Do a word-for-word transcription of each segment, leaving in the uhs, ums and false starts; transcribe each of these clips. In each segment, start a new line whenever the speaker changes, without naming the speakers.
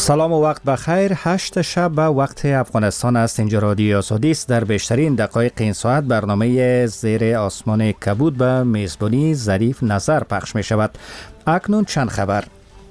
سلام و وقت بخیر. هشت شب به وقت افغانستان است. اینجا رادیو آزادی است. در بیشترین دقایق این ساعت برنامه زیر آسمان کبود به میزبانی ظریف نظر پخش می شود. اکنون چند خبر.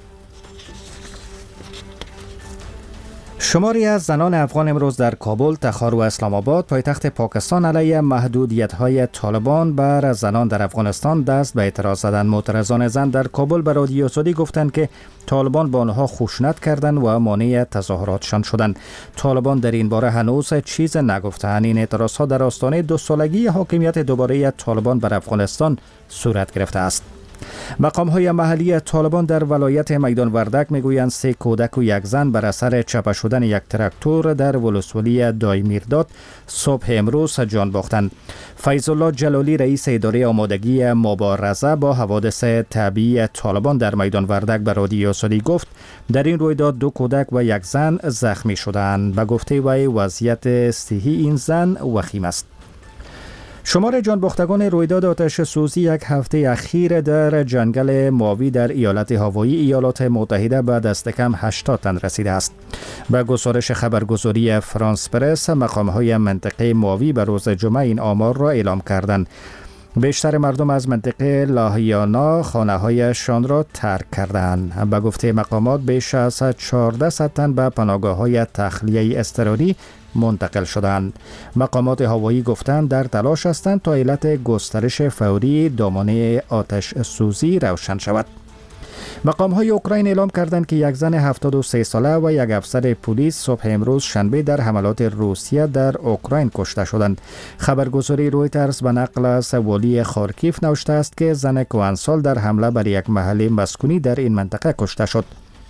شماری از زنان افغان امروز در کابل، تخار و اسلام آباد پایتخت پاکستان علیه محدودیت‌های طالبان بر زنان در افغانستان دست به اعتراض زدند. معترضان زن در کابل به رادیو آزادی گفتند که طالبان با آنها خشونت کردند و مانع تظاهراتشان شدند. طالبان در این باره هنوز چیز نگفتند. این اعتراضها در آستانه دو سالگی حاکمیت دوباره طالبان بر افغانستان صورت گرفته است. مقام‌های محلی طالبان در ولایت میدان وردک میگویند سه کودک و یک زن بر اثر چپه شدن یک تراکتور در ولسوالی دایمیرداد صبح امروز جان باختند. فیض الله جلالی رئیس اداره آمادگی مبارزه با حوادث طبیعی طالبان در میدان وردک به رادیو آزادی گفت در این رویداد دو کودک و یک زن زخمی شدند. به گفته وی وضعیت صحی این زن وخیم است. شمار جانباختگان رویداد آتش سوزی یک هفته اخیر در جنگل ماوی در ایالت هاوایی ایالات متحده به دست کم هشتاد تن رسیده است. به گزارش خبرگزاری فرانس پرس، مقام‌های منطقه ماوی به روز جمعه این آمار را اعلام کردند. بیشتر مردم از منطقه لاهیانا خانه‌هایشان را ترک کردند. به گفته مقامات بیش از چهارصد تن به پناهگاه‌های تخلیه اضطراری منتقل شدند. مقامات هوایی گفتند در تلاش هستند تا علت گسترش فوری دامنه آتش سوزی روشن شود. مقام‌های اوکراین اعلام کردند که یک زن هفتاد و سه ساله و یک افسر پلیس صبح امروز شنبه در حملات روسیه در اوکراین کشته شدند. خبرگزاری رویترز به نقل از والی خارکیف نوشته است که زن کهنسال در حمله بر یک محل مسکونی در این منطقه کشته شد.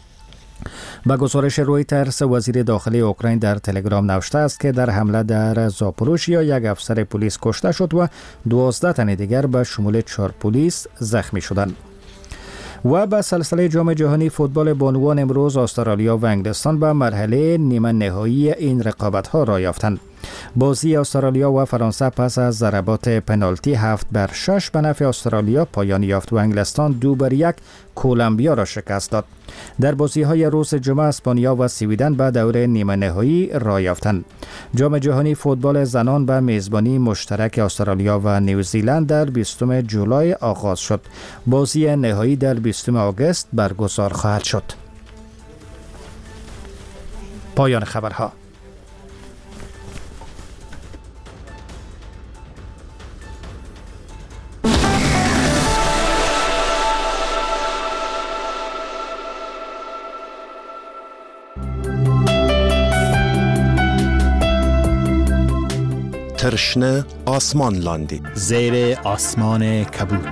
با گزارش رویترز، وزیر داخلی اوکراین در تلگرام نوشته است که در حمله در زاپوروژیا یک افسر پلیس کشته شد و دوازده تن دیگر به شمول چهار پلیس زخمی شدند. و به سلسله جام جهانی فوتبال بانوان امروز استرالیا و انگلستان به مرحله نیمه نهایی این رقابت‌ها را یافتند. بازی استرالیا و فرانسه پس از ضربات پنالتی هفت بر شش به نفع استرالیا پایان یافت و انگلستان دو بر یک کولمبیا را شکست داد. در بازی‌های روز جمعه اسپانیا و سویدن به دور نیمه نهایی را یافتند. جام جهانی فوتبال زنان به میزبانی مشترک استرالیا و نیوزیلند در بیستم جولای آغاز شد. بازی نهایی در بیستم آگوست برگزار خواهد شد. پایان خبرها.
ترشنه آسمان لاندی
زیر آسمان کبود.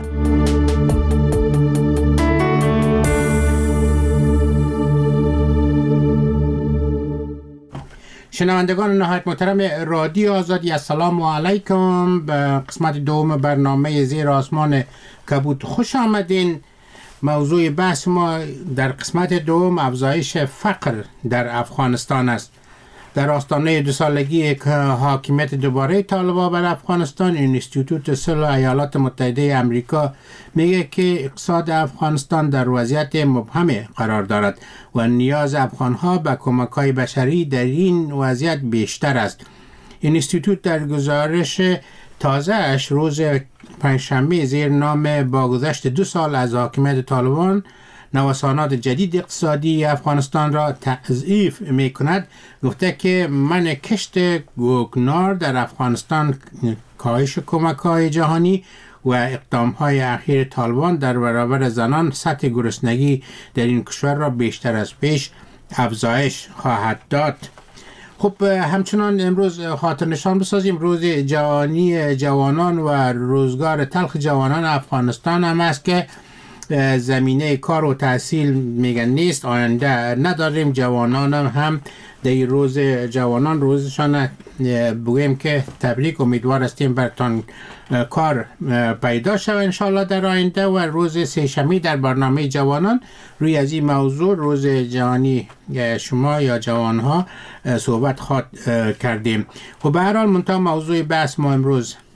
شنوندگان نهایت محترم رادیو آزادی، السلام علیکم. به قسمت دوم برنامه زیر آسمان کبود خوش آمدین. موضوع بحث ما در قسمت دوم افزایش فقر در افغانستان است. در آستانه دو سالگی که حاکمیت دوباره طالبان بر افغانستان، اینستیتوت صلح ایالات متحده آمریکا میگه که اقتصاد افغانستان در وضعیت مبهم قرار دارد و نیاز افغانها به کمک‌های بشری در این وضعیت بیشتر است. اینستیتوت در گزارش تازه‌اش روز پنجشنبه زیر نام با گذشت دو سال از حاکمیت طالبان نوسانات جدید اقتصادی افغانستان را تضعیف می کند گفته که من کشت گوگنار در افغانستان، کاهش کمک‌های جهانی و اقدام‌های اخیر طالبان در برابر زنان سطح گرسنگی در این کشور را بیشتر از پیش افزایش خواهد داد. خب همچنان امروز خاطر نشان بسازیم روز جهانی جوانان و روزگار تلخ جوانان افغانستان هم است که زمینه کار و تحصیل میگن نیست، آینده نداریم. جوانان هم در روز جوانان روزشان بگویم که تبریک، امیدوار هستیم برتان کار پیدا شود انشاءالله در آینده. و روز سه‌شنبه در برنامه جوانان روی از این موضوع روز جهانی شما یا جوانها صحبت خواهد کردیم. و به هر حال منتها موضوع بحث ما امروز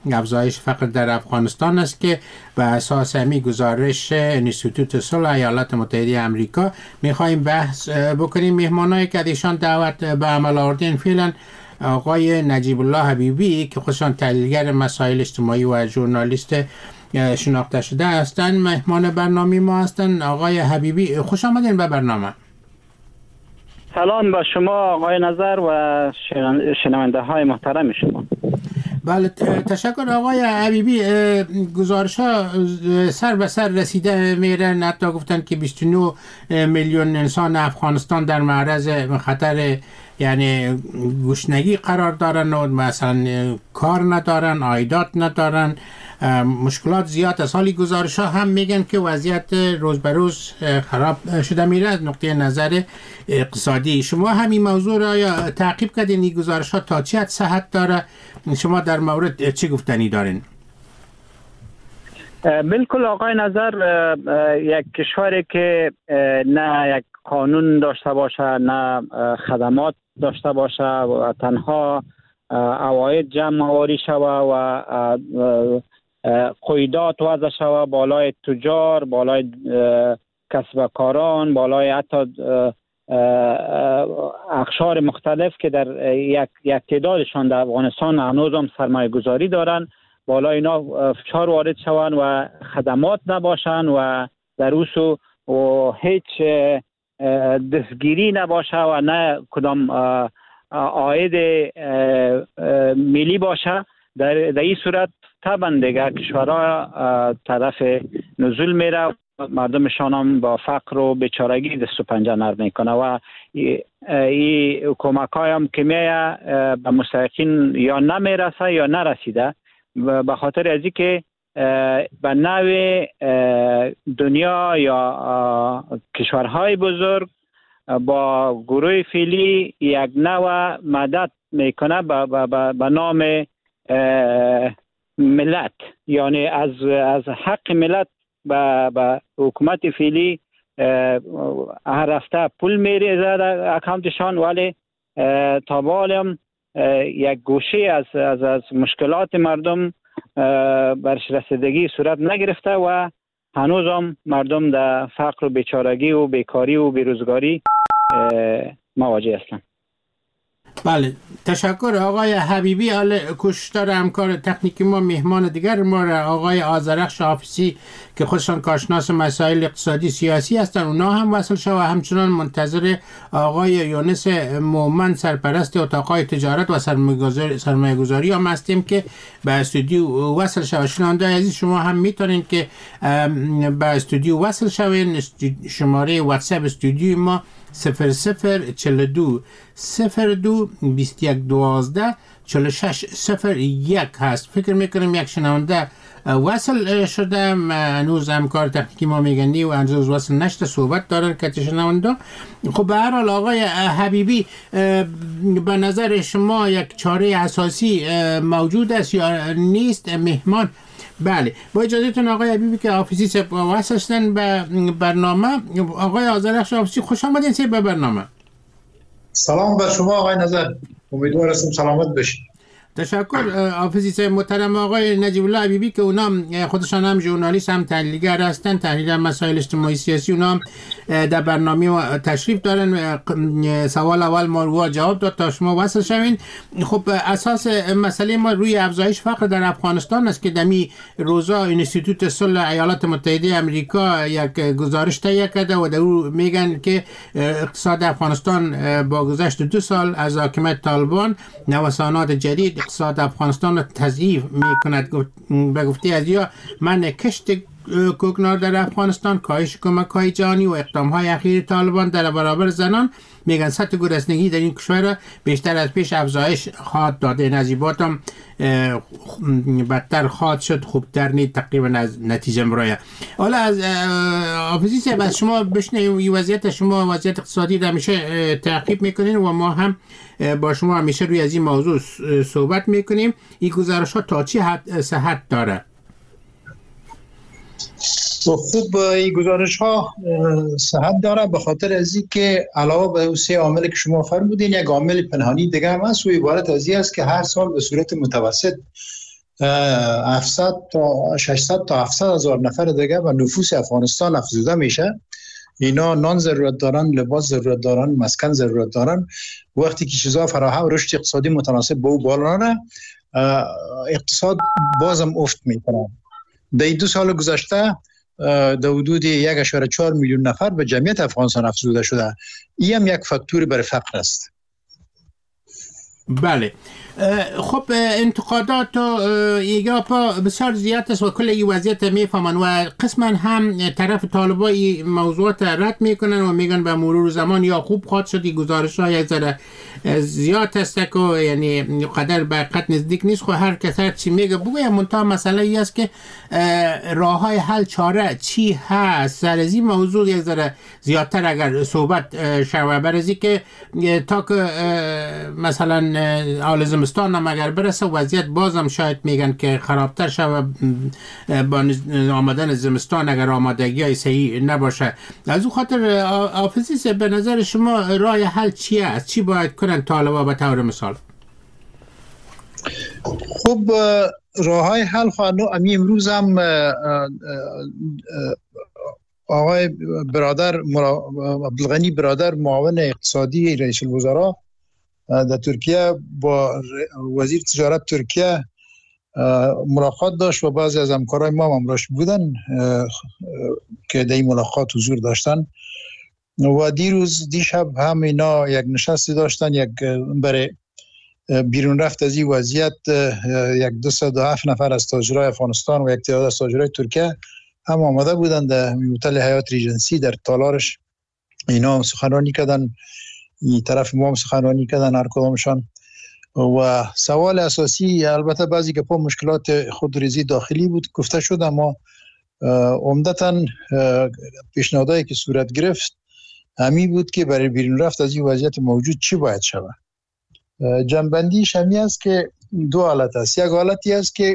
افزایش فقر در افغانستان است که به اساس همی گزارش انستیتوت صلح ایالات متحده آمریکا میخوایم بحث بکنیم. مهمانایی که ایشان دعوت به عمل آوردین فعلا آقای نجیب الله حبیبی که خودشان تحلیلگر مسائل اجتماعی و ژورنالیست شناخته شده هستند، مهمان برنامه ما هستند. آقای حبیبی خوش آمدین به برنامه.
سلام به شما آقای نظر و شنونده های محترم شما.
بله تشکر آقای حبیبی. گزارش ها سر به سر رسیده میرن، حتی گفتن که بیست و نه میلیون انسان افغانستان در معرض خطر یعنی گشنگی قرار دارن و مثلا کار ندارن، عایدات ندارن، مشکلات زیاد است. حالی گزارش ها هم میگن که وضعیت روز به روز خراب شده میره از نقطه نظر اقتصادی. شما همین موضوع را یا تعقیب کردین؟ این گزارش ها تا چه حد صحت داره؟ شما در مورد چه گفتنی دارین؟
بالکل آقای نظر، یک کشوری که نه یک قانون داشته باشه، نه خدمات داشته باشه و تنها عواید جمع آوری شوه و قیودات وضع شوه بالای تجار، بالای کسب کاران، بالای حتی اقشار مختلف که در یک یک تعدادشان در افغانستان هنوز هم سرمایه گذاری دارن، بالای اینا فشار وارد شوند و خدمات نباشن و در اوسو و هیچ دستگیری نباشه و نه کدام عاید ملی باشه. در, در این صورت طبعا دیگه کشورها طرف نزول میره، مردمشان هم با فقر و بیچارگی دست و پنجه نرم میکنه و این کمک های هم که میه به مستحقین یا نمیرسه یا نرسیده، به خاطر از این که به نوع دنیا یا کشورهای بزرگ با گروه فعلی یک نوع مدد میکنه به نام ملت، یعنی از از حق ملت به حکومت فعلی هر هفته پول میریزه در اکانتشان، ولی تا به حال یک گوشه از از از مشکلات مردم برش رسیدگی صورت نگرفته و هنوز هم مردم در فقر و بیچارگی و بیکاری و بیروزگاری مواجه هستند.
بله تشکر آقای حبیبی. حالا کشتار همکار تکنیکی ما مهمان دیگر ما را آقای آذرخش حافظی که خودشان کارشناس مسائل اقتصادی سیاسی هستند، اونا هم وصل شد و همچنان منتظر آقای یونس مومن سرپرست اتاقهای تجارت و سرمایه گذاری هم هستیم که به استودیو وصل شد. شنونده عزیز شما هم میتونین که به استودیو وصل شوین. شماره واتساپ استودیو ما صفر صفر چهل و دو صفر دو بیست و یک دوازده چهل و شش صفر یک هست. فکر میکنم یک شنونده وصل شده، هنوز همکار تکنیکی ما میگنی و هنوز وصل نشده، صحبت دارن که شنونده. خب به هر حال آقای حبیبی، به نظر شما یک چاره اساسی موجود است یا نیست؟ مهمان بله با اجازهتون آقای حبیبی که حافظی سه وصل هستن به برنامه. آقای آذرخش حافظی خوش آمدین سه به برنامه.
سلام بر شما آقای نظر، امیدوار هستم سلامت باشید.
تشکر حافظی صاحب محترم. آقای نجیب الله حبیبی که اونا خودشان هم ژورنالیست هم تحلیلگر هستن، تحلیل مسائل اجتماعی سیاسی، اونا هم در برنامه تشریف دارن. سوال اول ما رو جواب داد تا شما وصل شوین. خب اساس مسئله ما روی افزایش فقر در افغانستان است که دمی روزا انستیتوت صلح ایالات متحده آمریکا یک گزارش تهیه کرده و در او میگن که اقتصاد افغانستان با گذشت دو سال از حاکمیت طالبان نوسانات جدید اقتصاد افغانستان را تضعیف میکند. به گفته از یا من کشت کوکنار در افغانستان، کاهش کمک‌های جهانی و اقدام‌های اخیر طالبان در برابر زنان میگن سطح گرسنگی در این کشور را بیشتر از پیش افزایش خواهد داده. نزیبات هم بدتر خواهد شد، خوبتر نیست، تقریبا از نتیجه مرایه. حالا از حافظی صاحب از شما بشنویم وضعیت شما، وضعیت اقتصادی را همیشه تعقیب میکنین و ما هم با شما همیشه روی از این موضوع صحبت میکنیم. این گزارش ها تا چی حد صحت داره؟
خوب این گزارش ها صحت داره به خاطر از این که علاوه به اون سه عاملی که شما فرمودین یک عامل پنهانی دیگه هم هست و عبارت از این است که هر سال به صورت متوسط هفتصد تا ششصد تا هفتصد هزار نفر دیگه و نفوس افغانستان افزوده میشه. اینا نان ضرورت دارن، لباس ضرورت دارن، مسکن ضرورت دارن. وقتی که چیزا فراهم، رشد اقتصادی متناسب با او بالا نره، اقتصاد بازم افت میکنه. در دو سال گذشته در حدود یک اشاره چهار میلیون نفر به جمعیت افغانستان افزوده شده. این هم یک فاکتور برای فقر است.
بله. خب انتقادات و ایگاپا بسیار زیاد است و کل این وضعیت میفهمن و قسما هم طرف طالبای موضوعات رد میکنن و میگن به مرور زمان یا خوب خواهد شد. گزارش ها یک ذره زیاد است که یعنی قدر به حقیقت نزدیک نیست. خب هر کس هر چی میگه بگه. منتها مسئله ای است که راه های حل چاره چی هست. سر از این موضوع یک ذره زیادتر اگر صحبت شوه، برای که تا که مثلا اول زمستان هم اگر برسه وضعیت بازم شاید میگن که خرابتر شوه با آمدن زمستان اگر آمادگی های صحیح نباشه. از اون خاطر حافظی به نظر شما راه حل چی است؟ چی باید کنن طالبا به طور مثال؟
خب راه های حل خواهد امی امروز هم آقای برادر عبدالغنی برادر معاون اقتصادی رئیس الوزراء در ترکیه با وزیر تجارت ترکیه ملاقات داشت و بعضی از همکارای ما هم همراهش بودن که در این ملاقات حضور داشتن و دیروز دیشب هم اینا یک نشستی داشتن، یک برای بیرون رفت از این وضعیت یک دویست و هفت نفر از تاجرای افغانستان و یک تعداد از تاجرای ترکیه هم آمده بودن در هتل حیات ریجنسی در تالارش. اینا سخنرانی کردن، این طرف ما هم سخنرانی کردن هر کدامشان و سوال اساسی البته بعضی که پا مشکلات خودریزی داخلی بود گفته شد، اما عمدتاً پیشنهادایی که صورت گرفت همین بود که برای بیرون رفت از این وضعیت موجود چی باید شود. جنبندیش همی است که دو حالت است. یک حالتی است که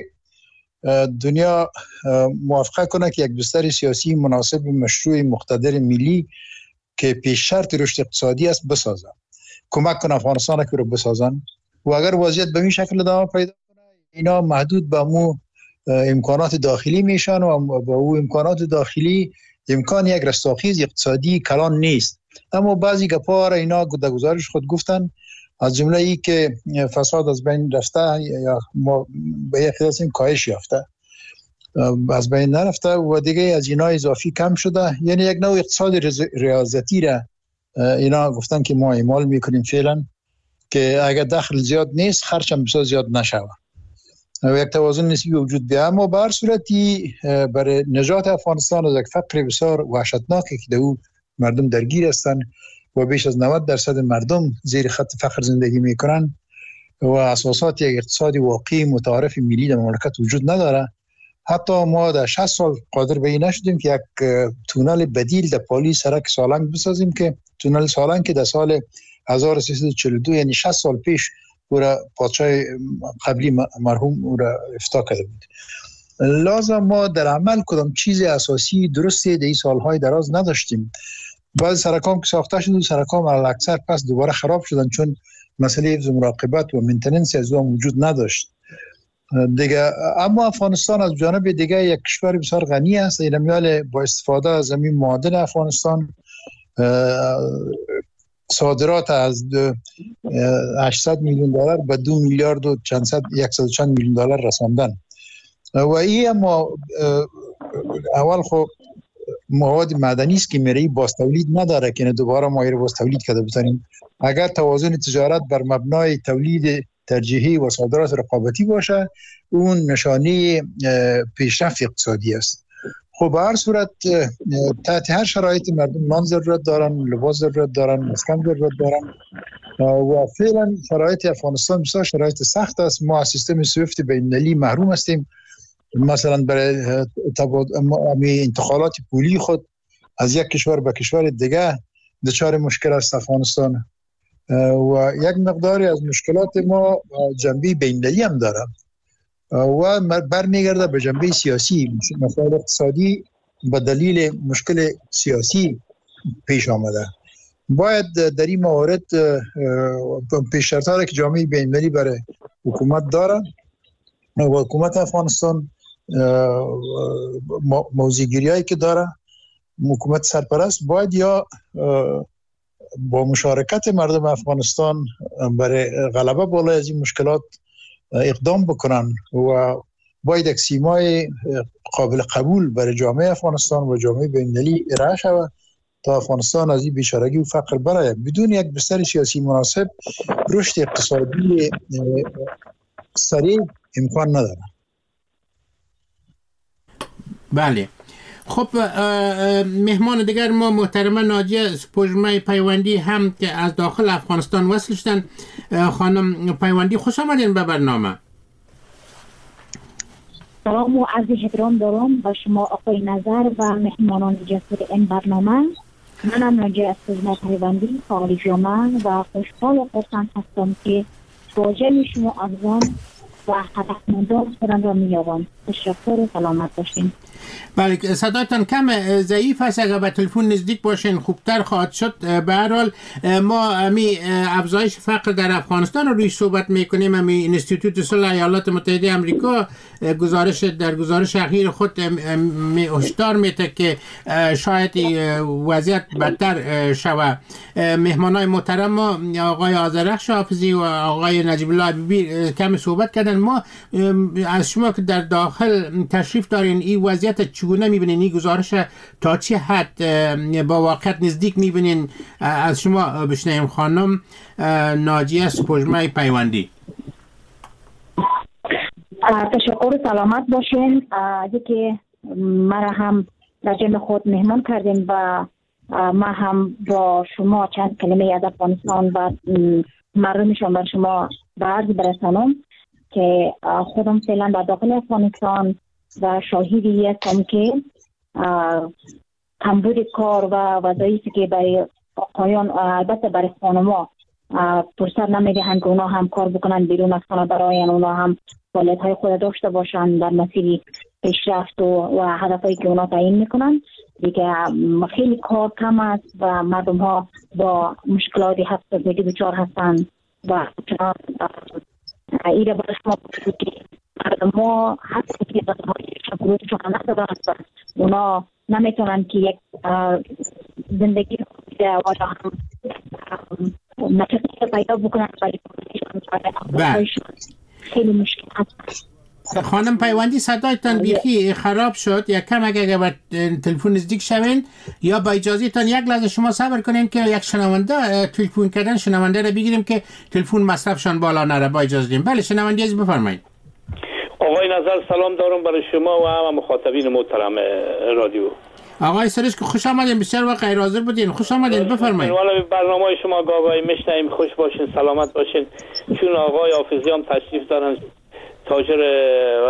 دنیا موافقه کنه که یک بستر سیاسی مناسب مشروع مقتدر ملی که پیش شرط رشد اقتصادی است بسازن، کمک کنه افغانستان که رو بسازن و اگر وضعیت به این شکل ادامه پیدا کنه اینا محدود به مو امکانات داخلی میشن و با او امکانات داخلی امکان یک رستاخیز اقتصادی کلان نیست. اما بعضی گپا را اینا در گزارش خود گفتن، از جمله ای که فساد از بین رفته یا به یک قیاس کاهش یافته، از بین نرفته و دیگه از اینا اضافی کم شده. یعنی یک نوع اقتصاد ریاضتی را اینا گفتن که ما اعمال میکنیم فعلا که اگر دخل زیاد نیست خرج هم بسیار زیاد نشود و یک توازن نسبی وجود بیاد. اما به هر صورتی برای نجات افغانستان از یک فقر بسیار وحشتناکی که در او مردم درگیر هستند و بیش از نود درصد مردم زیر خط فقر زندگی میکنن و اساسات یک اقتصادی واقعی متعارف ملی در مملکت وجود نداره. حتی ما در شصت سال قادر به این نشدیم که یک تونل بدیل در پالی سرک سالنگ بسازیم، که تونل سالنگ که در سال هزار و سیصد و چهل و دو یعنی شصت سال پیش او را پادشاه قبلی مرحوم او را افتتاح کرده بود. لازم ما در عمل کدام چیز اساسی درستی در این سالهای دراز نداشتیم. بعضی سرکام که ساخته شد و سرکام علی اکثر پس دوباره خراب شدن چون مسئله حفظ مراقبت و مینتیننس از اون وجود نداشت دیگه. اما افغانستان از جانب دیگه یک کشور بسیار غنی است. ایرمیال با استفاده از زمین معادن افغانستان صادرات از هشتصد میلیون دلار به دو میلیارد و چند صد صد و چند میلیون دلار رساندن و این اما اول خب مواد معدنی است که میره باز تولید نداره که دوباره ما رو باز تولید کرده بتونیم. اگر توازن تجارت بر مبنای تولید ترجیحی و صادرات رقابتی باشه اون نشانه پیشرفت اقتصادی است. خب به هر صورت تحت هر شرایط مردم نان ضرورت دارن، لباس ضرورت دارن، مسکن ضرورت دارن و فعلا شرایط افغانستان بسیار شرایط سخت است. ما از سیستم سویفت بین‌المللی محروم هستیم. مثلا برای انتقالات پولی خود از یک کشور به کشور دیگه دچار مشکل است افغانستان و یک مقداری از مشکلات ما جنبه بین‌المللی هم داره و برمیگرده به جنبه سیاسی. مسائل اقتصادی به دلیل مشکل سیاسی پیش آمده. باید در این موارد پیش شرط‌هایی که جامعه بین‌المللی برای حکومت داره و حکومت افغانستان موضع‌گیری هایی که داره، حکومت سرپرست باید یا با مشارکت مردم افغانستان برای غلبه بالای از این مشکلات اقدام بکنن و باید یک سیمای قابل قبول برای جامعه افغانستان و جامعه بین‌المللی ارائه شود تا افغانستان از این بیچارگی و فقر برآید. بدون یک بستر سیاسی مناسب رشد اقتصادی سریع امکان نداره.
بله. خب مهمان دیگر ما محترمه ناجیه سپوږمۍ پیوندی هم که از داخل افغانستان وصل شدن. خانم پیوندی خوش آمدین به برنامه.
سلام و عرض احترام دارم به شما آقای نظر و مهمانان جسور این برنامه. منم ناجیه سپوږمۍ پیوندی فعال جامعه و خوشحال و خرسند هستم که با جمع شما افغان و هدفمندان خودم را می‌یابم. تشکر و سلامت باشین.
بله صدایتان کم ضعیف است، اگر به تلفن نزدیک باشین خوبتر خواهد شد. به هر حال ما امی افزایش فقر در افغانستان رو روی صحبت میکنیم. امی انستیتوت صلح ایالات متحده آمریکا گزارش در گزارش اخیر خود هشدار میده که شاید وضعیت بدتر شود. مهمانای محترم ما آقای آذرخش حافظی و آقای نجیب الله حبیبی کم صحبت کردن. ما از شما که در داخل تشریف دارین این وضعیت چگونه میبینین؟ این گزارش تا چه حد با واقعیت نزدیک میبینین؟ از شما بشنویم خانم ناجیه سپوږمۍ پیوندی.
تشکر، سلامت باشین. یکی مرا هم در جمع خود مهمان کردین و ما هم با شما چند کلمه از افغانستان و مردمشان بر شما به عرض برسانم که خودم فعلا در داخل افغانستان و شاهدی هستم که کمبود کار و وظایفی که برای آقایان البته برای خانم‌ها فرصت نمیدهند که اونا هم کار بکنن بیرون از خانه، برای اونا هم فعالیت‌های خود داشته باشن در مسیر پیشرفت و, و هدفهایی که اونا تعیین میکنن. دیگه خیلی کار کم است و مردم ها با مشکلاتی هستند دچار هستند و چنان ایره برای شما باشد که مردم ها حتی که دادهای شکلوتشون ندارن و اونا نمیتونن که یک زندگی و هم نتیجه پیدا بکنن برای خیلی مشکل هست.
خانم پیوندی صدایتان بیخی خراب شد. یک کم اگر به تلفن نزدیک شوین یا با اجازه تان یک لحظه شما صبر کنین که یک شنونده تلفن کردن شنونده را بگیریم که تلفن مصرفشان بالا نره. با اجازه دیم. بله شنونده از بفرمایید.
آقای نظر سلام دارم برای شما و همه مخاطبین محترم رادیو.
آقای سرش که خوش آمدین، بسیار و غیر حاضر بودین. خوش آمدین، بفرمایید.
والا برنامه شما گاهی میشنویم، خوش باشین، سلامت باشین. چون آقای حافظی هم تشریف دارن، تاجر و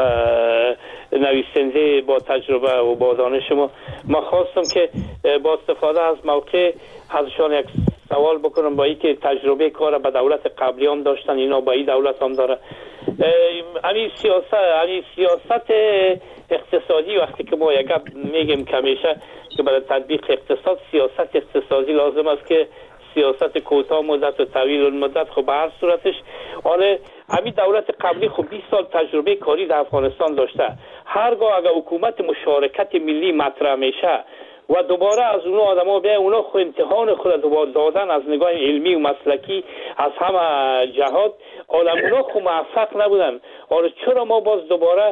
نویسنده با تجربه و با دانش ما. ما خواستم که با استفاده از موقع ازشان یک سوال بکنم. با اینکه تجربه کار با دولت قبلی هم داشتن، اینا با این دولت هم داره. یعنی سیاست یعنی سیاست اقتصادی وقتی که ما یک میگیم که همیشه که برای تطبیق اقتصاد سیاست اقتصادی لازم است که سیاست کوتاه مدت و طویل المدت. خب به هر صورتش آره همین دولت قبلی خب بیست سال تجربه کاری در افغانستان داشته. هرگاه اگر حکومت مشارکت ملی مطرح میشه و دوباره از اونها آدم‌ها بیاین، اونا خود امتحان خود دوباره دادن از نگاه علمی و مسلکی از همه جهات، آدم‌ها خود موفق نبودن. آره چرا ما باز دوباره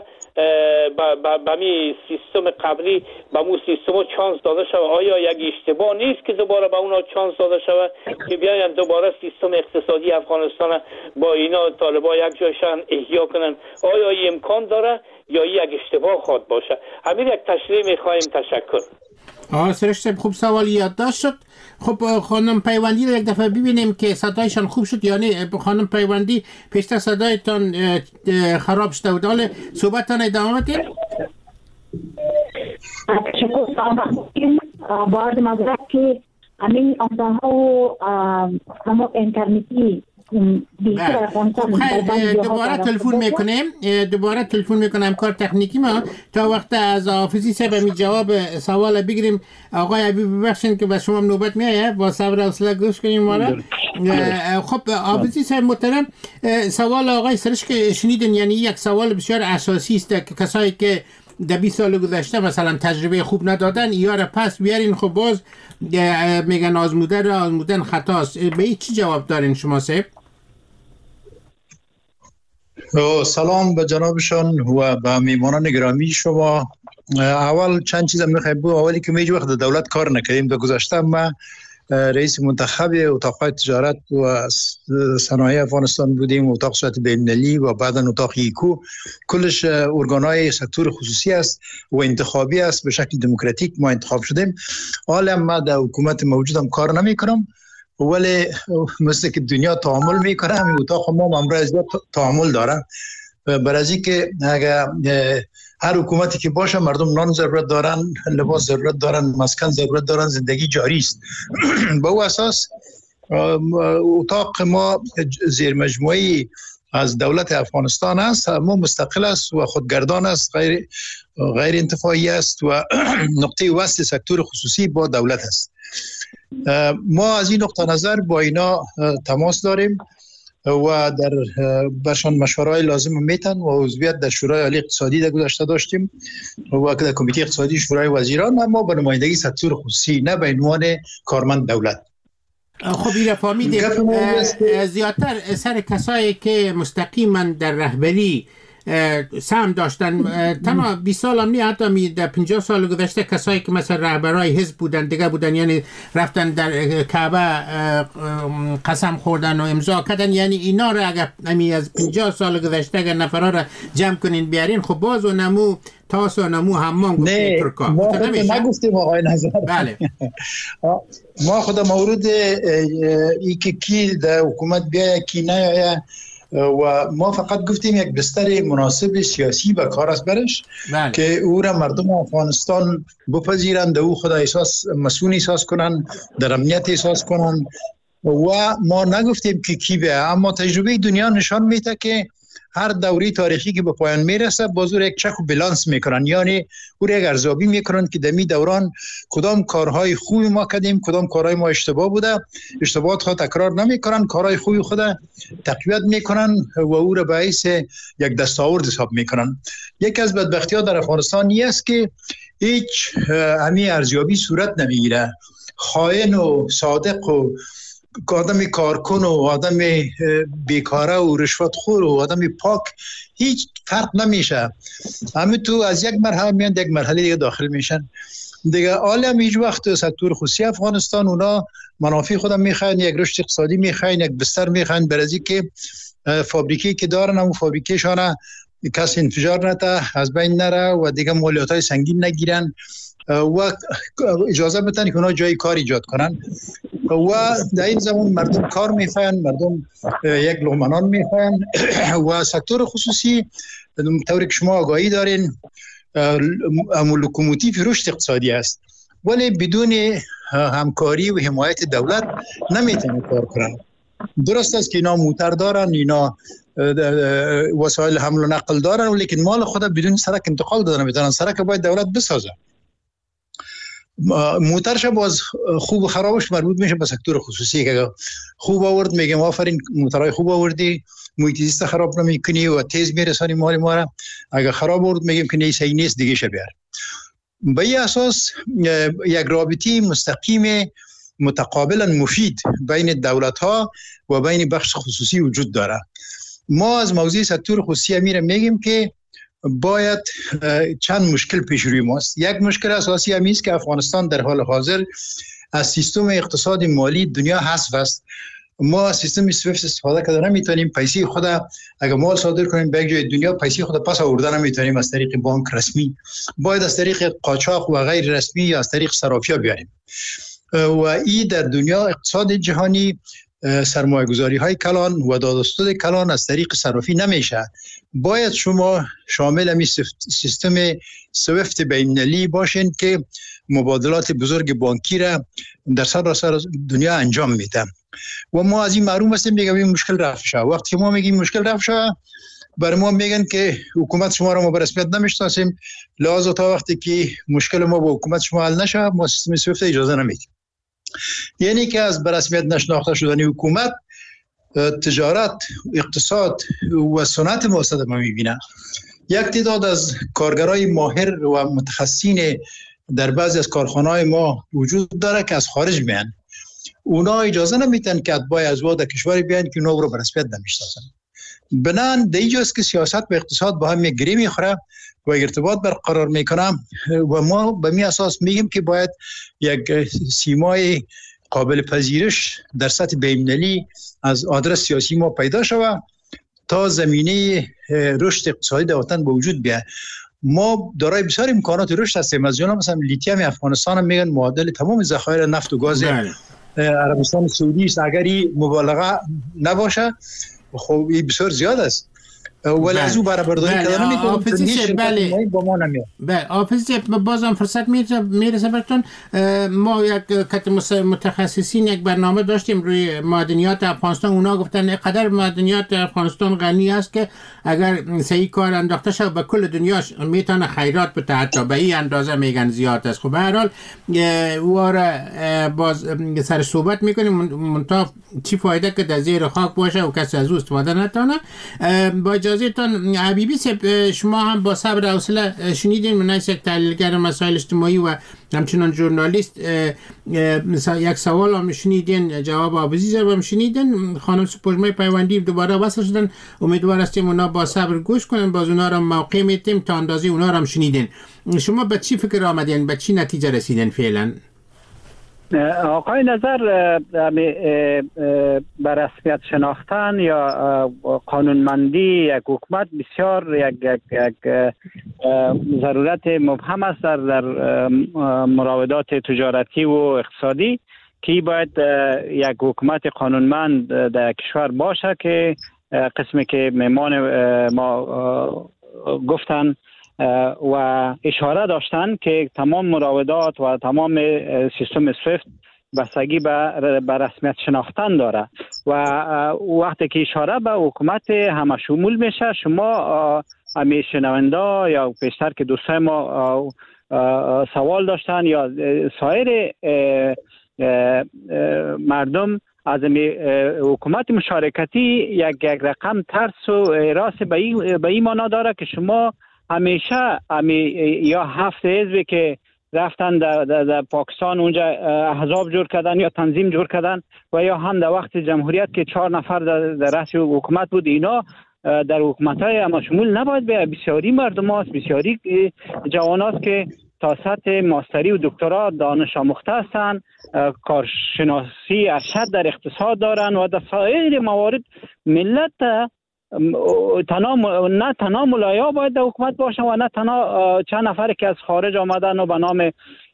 به می سیستم قبلی به مو سیستم چانس داده شود؟ آیا یک اشتباه نیست که دوباره به اونا چانس داده شود که بیاین دوباره سیستم اقتصادی افغانستان با اینا طالبان یک جایشان احیا کنن؟ آیا این امکان داره یا یک اشتباه خواهد باشه؟ همین یک تشریح می‌خوایم. تشکر.
آه سرشت خوب سوال یادداشت شد. خب خانم پیوندی رو یک دفعه ببینیم که صدایشان خوب شد. یعنی خانم پیوندی پیشتر صدایتان خراب شده بود. حالا صحبتتان ادامه بدید.
تشکر. با عرض معذرت که همین آمدانها و همه اینترنتی بیشتر افغانستان
دوباره تلفن میکنیم دوباره تلفن میکنم کار تکنیکی ما تا وقت از حافظی صاحب می جواب سوال بگیریم. آقای حبیب ببخشید که به شما نوبت میایه، با صبر و حوصله گوش کنیم ما را. خب حافظی صاحب محترم، سوال آقای سرش که شنیدین یعنی یک سوال بسیار اساسی است که کسایی که در بیست سال گذشته مثلا تجربه خوب ندادن ایاره پس بیارین، خب باز میگن آزمودن آزمودن خطاست. به این چی جواب دارین شما صاحب؟
سلام به جنابشان و به میمانان گرامی شما. اول چند چیز میخوایم بگم. اولی که میج وقت دولت کار نکردیم در گذشته ما رئیس منتخب اتاق تجارت و صنایع افغانستان بودیم، اتاق صحت بین‌المللی و بعدا اتاق ایکو، کلش ارگانهای سکتور خصوصی است و انتخابی است، به شکل دموکراتیک ما انتخاب شدیم. حالا ما در حکومت موجودم کار نمی کنم ولی مثل که دنیا تعامل میکنه همین اتاق ما امروز تعامل داره، برای اینکه اگر هر حکومتی که باشه مردم نان ضرورت دارن، لباس ضرورت دارن، مسکن ضرورت دارن، زندگی جاری است. به او اساس اتاق ما زیر مجموعی از دولت افغانستان است، ما مستقل است و خودگردان است، غیر غیر انتفاعی است و نقطه وصل سکتور خصوصی با دولت است. ما از این نقطه نظر با اینا تماس داریم و در برشان مشوره‌های لازم میتن و عضویت در شورای عالی اقتصادی در گذشته داشتیم و در کمیته اقتصادی شورای وزیران، اما به نمایندگی سکتور خصوصی، نه به عنوان کارمند دولت.
خب این فهمیدیم. زیادتر سر کسایی که مستقیما در رهبری سهم داشتن، تنها بیست سال هم نه، حتی می در پنجاه سال گذشته کسایی که مثلا رهبرای حزب بودن دیگه بودن، یعنی رفتن در کعبه قسم خوردن و امضا کردن، یعنی اینا را اگر نمی از پنجاه سال گذشته اگر نفرها را جمع کنین بیارین، خب باز و نمو تاس و نمو حمام گفته ترکا.
نه ما نگفتیم آقای نظر.
بله
ما خود مورد ای که کی در حکومت بیاید کی نیاید و ما فقط گفتیم یک بستر مناسب سیاسی و کار است برش
بله.
که او را مردم افغانستان بپذیرند، او خود احساس مسئول احساس کنن، در امنیت احساس کنن و ما نگفتیم که کی به، اما تجربه دنیا نشان میده که هر دوری تاریخی که به پایان میرسه بازور یک چک و بلانس میکنن، یعنی او را یک ارزیابی میکنن که در می دوران کدام کارهای خوبی ما کردیم، کدام کارهای ما اشتباه بوده، اشتباهات خود تکرار نمیکنن، کارهای خوبی خود تقویت میکنن و او را به حیث یک دستاورد حساب میکنن. یکی از بدبختی ها در افغانستان این است که هیچ همین ارزیابی صورت نمیگیره. خائن و صادق و آدم کارکن و آدم بیکاره و رشوتخور و آدم پاک هیچ فرق نمیشه، همه تو از یک مرحله میان یک مرحله دیگه داخل میشن دیگه. عالم هیچ وقت سکتور خصوصی افغانستان اونا منافع خودم میخواین، یک رشد اقتصادی میخواین، یک بستر میخواین، برای که فابریکی که دارن همون فابریکیشان کسی انفجار نته، از بین نره و دیگه مالیات های سنگین نگیرن و اجازه بدن که اونا جای کار ایجاد کنن و در این زمان مردم کار میخواین، مردم یک لقمه میخواین و سکتور خصوصی طوری که شما آگاهی دارین لوکوموتیو رشد اقتصادی است، ولی بدون همکاری و حمایت دولت نمیتونه کار کنن. درست است که اینا موتر دارن، اینا وسایل حمل و نقل دارن، ولیکن مال خود بدون سرک انتقال دادن نمیتونن. سرک باید دولت بسازه. موترش باز خوب و خرابش مربوط میشه به سکتور خصوصی که خوب آورد میگم آفرین موترهای خوب آوردی، محیط زیست خراب نمیکنی و تیز میرسانی مال ما را، اگر خراب آورد میگیم که نیست نیست دیگه شه بیار. به این اساس یک رابطی مستقیم متقابلا مفید بین دولت ها و بین بخش خصوصی وجود داره. ما از موضوع سکتور خصوصی میره میگیم که باید چند مشکل پیش روی ماست. یک مشکل اساسی همی است که افغانستان در حال حاضر از سیستم اقتصاد مالی دنیا حذف است. ما از سیستم سویفت استفاده کردن نمیتونیم، پیسه خود اگر مال صادر کنیم به یک جای دنیا پیسه خود پس آوردن نمیتونیم از طریق بانک رسمی، باید از طریق قاچاق و غیر رسمی یا از طریق صرافی‌ها بیاریم و این در دنیا اقتصاد جهانی سرمایه گذاری های کلان و دادستود کلان از طریق صرافی نمیشه. باید شما شامل همی سیستم سویفت بین‌المللی باشین که مبادلات بزرگ بانکی را در سراسر دنیا انجام میده و ما از این معلوم هستیم میگم این مشکل رفع شد. وقتی ما میگیم مشکل رفع شد، برای ما میگن که حکومت شما را ما به رسمیت نمیشناسیم، لازم تا وقتی که مشکل ما با حکومت شما حل نشه ما سیستم سویفت اجازه نمیدیم. یعنی که از به رسمیت نشناخته شدن حکومت، تجارت، اقتصاد و صنعت ما صدمه میبینه. یک تعداد از کارگرای ماهر و متخصصین در بعضی از کارخانه‌های ما وجود داره که از خارج میان. اونا اجازه نمیتن که اتباع از واد کشوری بیان که اونا رو به رسمیت نمیشناسن. بنان در اینجاست که سیاست و اقتصاد با هم گره میخوره و ارتباط برقرار میکنه و ما به می اساس میگیم که باید یک سیمای قابل پذیرش در سطح بین‌المللی از آدرس سیاسی ما پیدا شود تا زمینه رشد اقتصادی در وطن به وجود بیاد. ما دارای بسیار امکانات رشد هستیم. از جمله مثلا لیتیوم افغانستان هم میگن معادل تمام ذخایر نفت و گاز عربستان سعودی است. اگر این مبالغه نباشه خب این بسیار زیاد است. ولی از او برابرداری کردن نمی‌کنیم.
بله
با ما نمیاد.
بله آفیس بازم فرصت میرسه براتون. ما یک کت متخصصین یک برنامه داشتیم روی معدنیات افغانستان. اونا گفتن اینقدر معدنیات افغانستان غنی است که اگر صحیح کار انداخته شد به کل دنیا میتونه خیرات بده، حتی به این اندازه میگن زیاد است. خب به هر حال واره باز سر صحبت میکنیم منتها چی فایده که در زیر خاک باشه و کسی از او استفاده نتونه. با اجازهتان حبیبی صاحب، شما هم با صبر و حوصله شنیدین، من یک تحلیلگر مسائل اجتماعی و همچنان ژورنالیست یک سوال هم شنیدین، جواب آبزی هم شنیدین. خانم سپوږمۍ پیوندی دوباره وصل شدن، امیدوار هستیم اونا با صبر گوش کنن، باز اونا را موقع میتیم تا اندازه اونا را هم شنیدین. شما به چی فکر آمدین، به چی نتیجه رسیدین فعلا؟
آقای نظر به رسمیت شناختن یا قانونمندی یک حکومت بسیار یک, یک, یک ضرورت مبهم است در, در مراودات تجارتی و اقتصادی که باید یک حکومت قانونمند در کشور باشه که قسمی که مهمان ما گفتن و اشاره داشتن که تمام مراودات و تمام سیستم سویفت بستگی به رسمیت شناختن داره و وقتی که اشاره به حکومت همه شمول میشه، شما همی شنونده یا پیشتر که دوستای ما سوال داشتن یا سایر مردم از حکومت مشارکتی یک یک رقم ترس و راست به این معنا داره که شما همیشه همی یا هفت حزبی که رفتن در, در, در پاکستان اونجا احزاب جور کردن یا تنظیم جور کردن و یا هم در وقت جمهوریت که چهار نفر در, در رأس حکومت بود، اینا در حکومت‌های اما شمول نباید به بسیاری مردم هست، بسیاری جوان هست که تا سطح ماستری و دکترا دانش آموخته هستند، کارشناسی ارشد در اقتصاد دارن و در سایر موارد ملت تنها نه تنها ملایا باید در حکومت باشن و نه تنها چند نفر که از خارج آمدن و به نام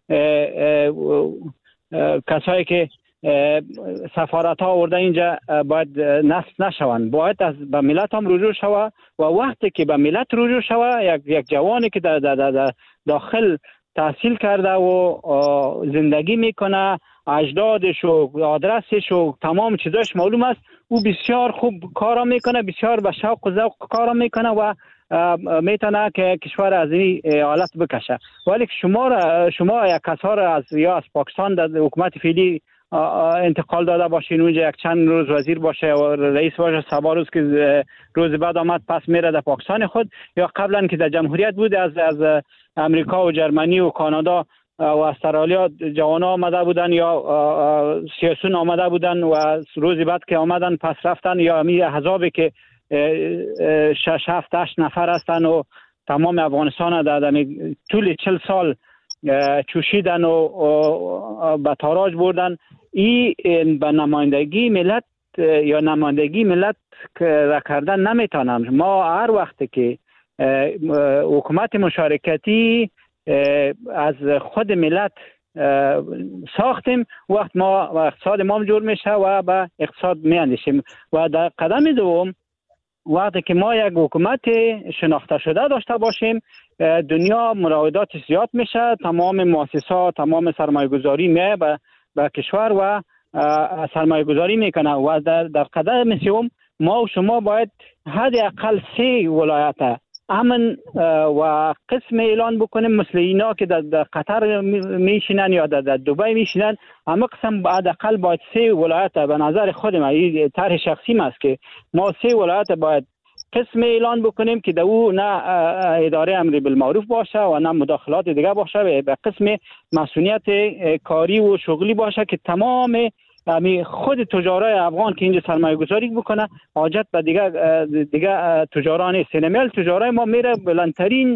کسایی که سفارت ها آورده اینجا باید نصب نشوند. باید از به ملت هم رجوع شود و وقتی که به ملت رجوع شود یک یک جوانی که در, در, در داخل تحصیل کرده و زندگی میکنه، اجدادش و آدرسش و تمام چیزاش معلوم است، او بسیار خوب کارا میکنه، بسیار به شوق و ذوق کارا میکنه و میتونه که کشور از این حالت بکشه. ولی شما را شما یک کسا را از یا از پاکستان در حکومت فعلی انتقال داده باشین، اونجا یک چند روز وزیر باشه و رئیس باشه، سبا روز که روز بعد آمد پس میره در پاکستان خود، یا قبلا که در جمهوریت بود از از امریکا و جرمنی و کانادا و استرالیا جوان آمده بودن یا سیاسون آمده بودن و روز بعد که آمدن پس رفتن، یا امی احزابی که شش هفت هشت نفر هستن و تمام افغانستان در طول چل سال چوشیدن و به تاراج بردن. این به نمایندگی ملت یا نمایندگی ملت را کردن نمیتونم. ما هر وقت که حکومت مشارکتی از خود ملت ساختیم، وقت ما و اقتصاد ما جور میشه و به اقتصاد میاندیشیم. و در قدم دوم وقتی که ما یک حکومت شناخته شده داشته باشیم، دنیا مراودات زیاد میشه، تمام مؤسسات، تمام سرمایه گذاری میه به به کشور و سرمایه گذاری میکنه. و در, در قدم سوم ما و شما باید حداقل سه ولایت امن و قسم اعلان بکنیم، مثل اینا که در, در قطر میشینن یا در, در دبی میشینن. اما قسم حداقل باید سه ولایت، به نظر خود من این طرح شخصی است که ما سه ولایت باید قسم اعلان بکنیم که در او نه اداره امر بالمعروف باشه و نه مداخلات دیگه باشه، به قسم مسئولیت کاری و شغلی باشه که تمام امی خود تجارای افغان که اینجا سرمایه گذاری بکنه حاجت به دیگه دیگه تجارا نیست. نمیل تجارای ما میره بلندترین